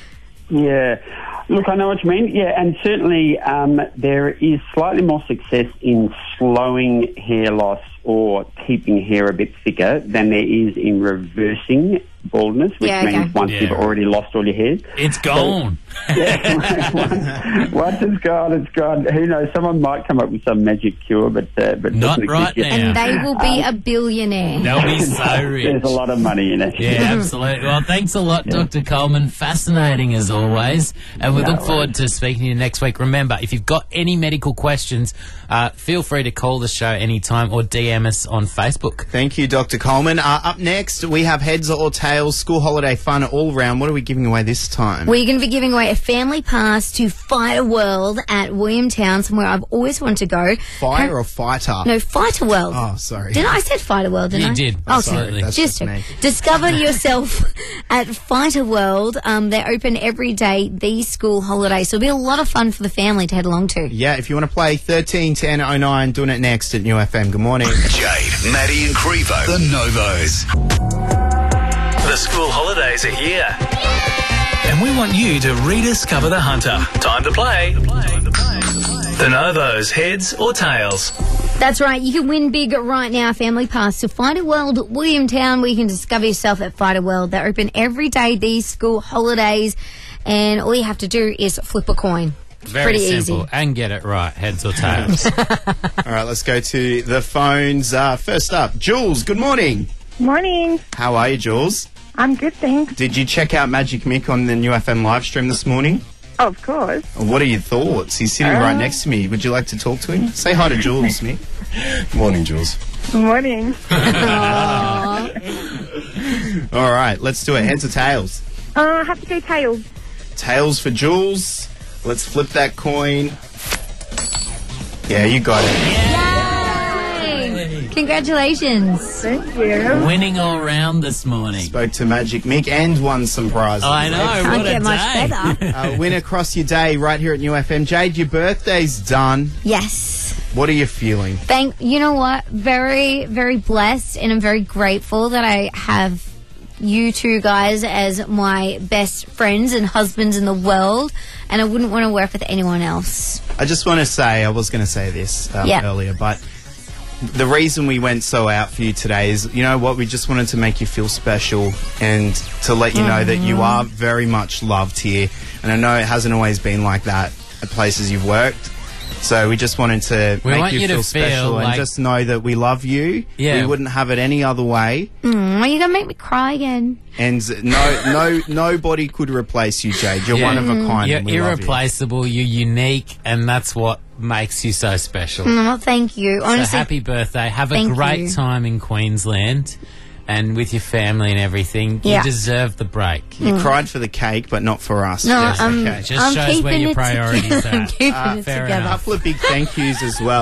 Yeah. Look, I know what you mean. Yeah, and certainly um, there is slightly more success in slowing hair loss or keeping hair a bit thicker than there is in reversing baldness, which Yeah, okay. means once Yeah. you've already lost all your hairs. It's gone. Yeah, once, once it's gone, it's gone. Who knows? Someone might come up with some magic cure, but uh, but Not doesn't right exist yet. and they will be a billionaire. They'll be so rich. There's a lot of money in it. Yeah, absolutely. Well, thanks a lot, Doctor Coleman. Fascinating as always. And we No look forward to speaking to you next week. Remember, if you've got any medical questions, uh, feel free to call the show anytime or D M us on Facebook. Thank you, Doctor Coleman. Uh, up next, we have Heads or Tails, school holiday fun all round. What are we giving away this time? We're going to be giving away a family pass to Fighter World at Williamtown, somewhere I've always wanted to go. Fire Har- or fighter? No, Fighter World. Oh, sorry. Did I, I said Fighter World, didn't You I? did, Oh, absolutely. sorry. That's Just, just me. discover yourself at Fighter World. Um, they're open every day, these school holidays. So it'll be a lot of fun for the family to head along to. Yeah, if you want to play thirteen ten oh nine, doing it next at New F M. Good morning. Jade, Maddie and Crevo, the Novos. The school holidays are here. And we want you to rediscover the hunter. Time to play. The Novos, heads or tails? That's right. You can win big right now. Family pass to Fighter World at Williamtown, where you can discover yourself at Fighter World. They're open every day these school holidays, and all you have to do is flip a coin. It's Very pretty simple. easy. And get it right, heads or tails. All right, let's go to the phones. Uh, first up, Jules, good morning. Morning. How are you, Jules? I'm good, thanks. Did you check out Magic Mick on the New F M live stream this morning? Of course. What are your thoughts? He's sitting Uh, right next to me. Would you like to talk to him? Say hi to Jules, Mick. Morning, Jules. Morning. All right, let's do it. Heads or tails? Uh, I have to go tails. Tails for Jules. Let's flip that coin. Yeah, you got it. Yay! Congratulations. Thank you. Winning all round this morning. Spoke to Magic Mick and won some prizes. I know, Can't what a get much day. better. Uh, win across your day right here at New F M. Jade, your birthday's done. Yes. What are you feeling? Thank you know what? Very, very blessed, and I'm very grateful that I have you two guys as my best friends and husbands in the world, and I wouldn't want to work with anyone else. I just want to say, I was going to say this um, Yeah. earlier, but the reason we went so out for you today is, you know what, we just wanted to make you feel special and to let you know that you are very much loved here. And I know it hasn't always been like that at places you've worked. So we just wanted to We make want you, you to feel feel special and like- just know that we love you. Yeah. We wouldn't have it any other way. Mm, are you gonna make me cry again? And no, no, nobody could replace you, Jade. You're Yeah. one of a kind. You're and we love you. irreplaceable, you're unique, and that's what makes you so special. Oh, thank you. Honestly, So happy birthday. Have a Thank great you. time in Queensland and with your family and everything. Yeah. You deserve the break. You cried for the cake, but not for us. No, Yes, I'm- okay. Just I'm shows where keeping your it priorities together. are. I'm keeping Uh, it fair A together. enough. couple of big thank yous as well.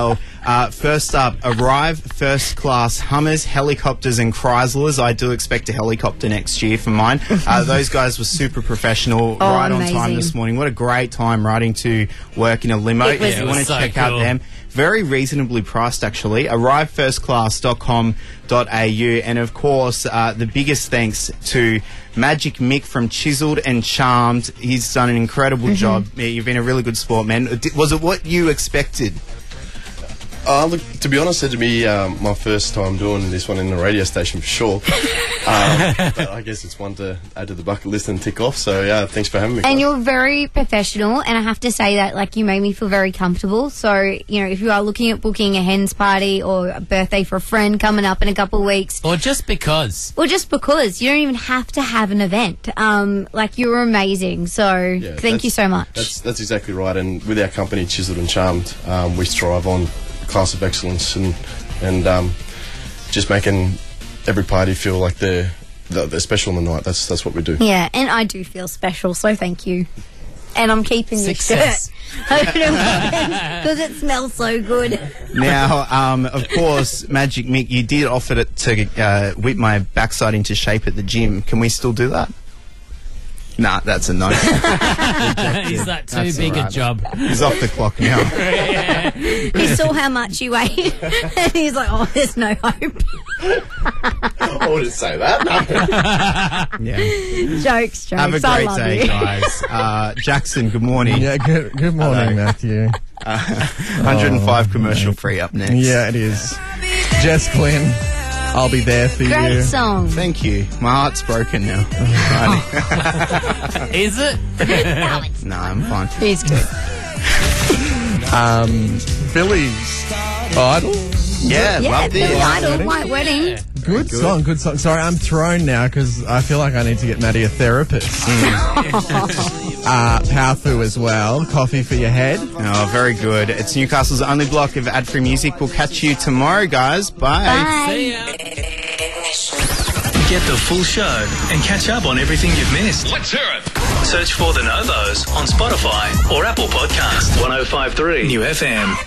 Uh, first up, Arrive First Class Hummers, Helicopters and Chryslers. I do expect a helicopter next year for mine. Uh, those guys were super professional, Oh, right on time amazing. this morning. What a great time riding to work in a limo. It was- if you it want was to so check out cool. them, very reasonably priced actually. arrive first class dot com dot a u. And of course, uh, the biggest thanks to Magic Mick from Chiseled and Charmed. He's done an incredible Mhm. job. Yeah, you've been a really good sport, man. D- Was it what you expected? Uh, look, to be honest, it'd be um, my first time doing this one in the radio station for sure. um, but I guess it's one to add to the bucket list and tick off. So yeah, thanks for having me. And you're very professional, and I have to say that, like, you made me feel very comfortable. So, you know, if you are looking at booking a hen's party or a birthday for a friend coming up in a couple of weeks, Or just because. or just because, you don't even have to have an event. Um, like, you were amazing. So, Yeah, thank that's- you so much. That's that's exactly right. And with our company, Chiseled and Charmed, um, we strive on class of excellence and and um, just making every party feel like they're they're they're special on the night. That's that's what we do. Yeah, and I do feel special, so thank you. And I'm keeping Success. your shirt. Because it smells so good. Now, um, of course, Magic Mick, you did offer it to uh, whip my backside into shape at the gym. Can we still do that? Nah, that's a no. Is that too That's big all a right. job? He's off the clock now. He saw how much you weighed, and he's like, oh, there's no hope. I wouldn't say that. Yeah. Jokes, jokes. Have a I great love day, you. guys. Uh, Jackson, good morning. Yeah, good, good morning, Hello. Matthew. Uh, one hundred five Oh, commercial mate. free up next. Yeah, it is. Jess Glynn, I'll be there for Great you. song. Thank you. My heart's broken now. Is it? No, I'm fine. He's good. Um, Billy's Idol. Yeah, Yeah, loved Billy it. Idol, White Wedding. Good, song, good song. Sorry, I'm thrown now because I feel like I need to get Maddie a therapist. uh, Powfu as well. Coffee for your head. Oh, very good. It's Newcastle's only block of ad-free music. We'll catch you tomorrow, guys. Bye. Bye. See ya. Get the full show and catch up on everything you've missed. Let's hear it. Search for The Novos on Spotify or Apple Podcasts. one oh five point three New F M.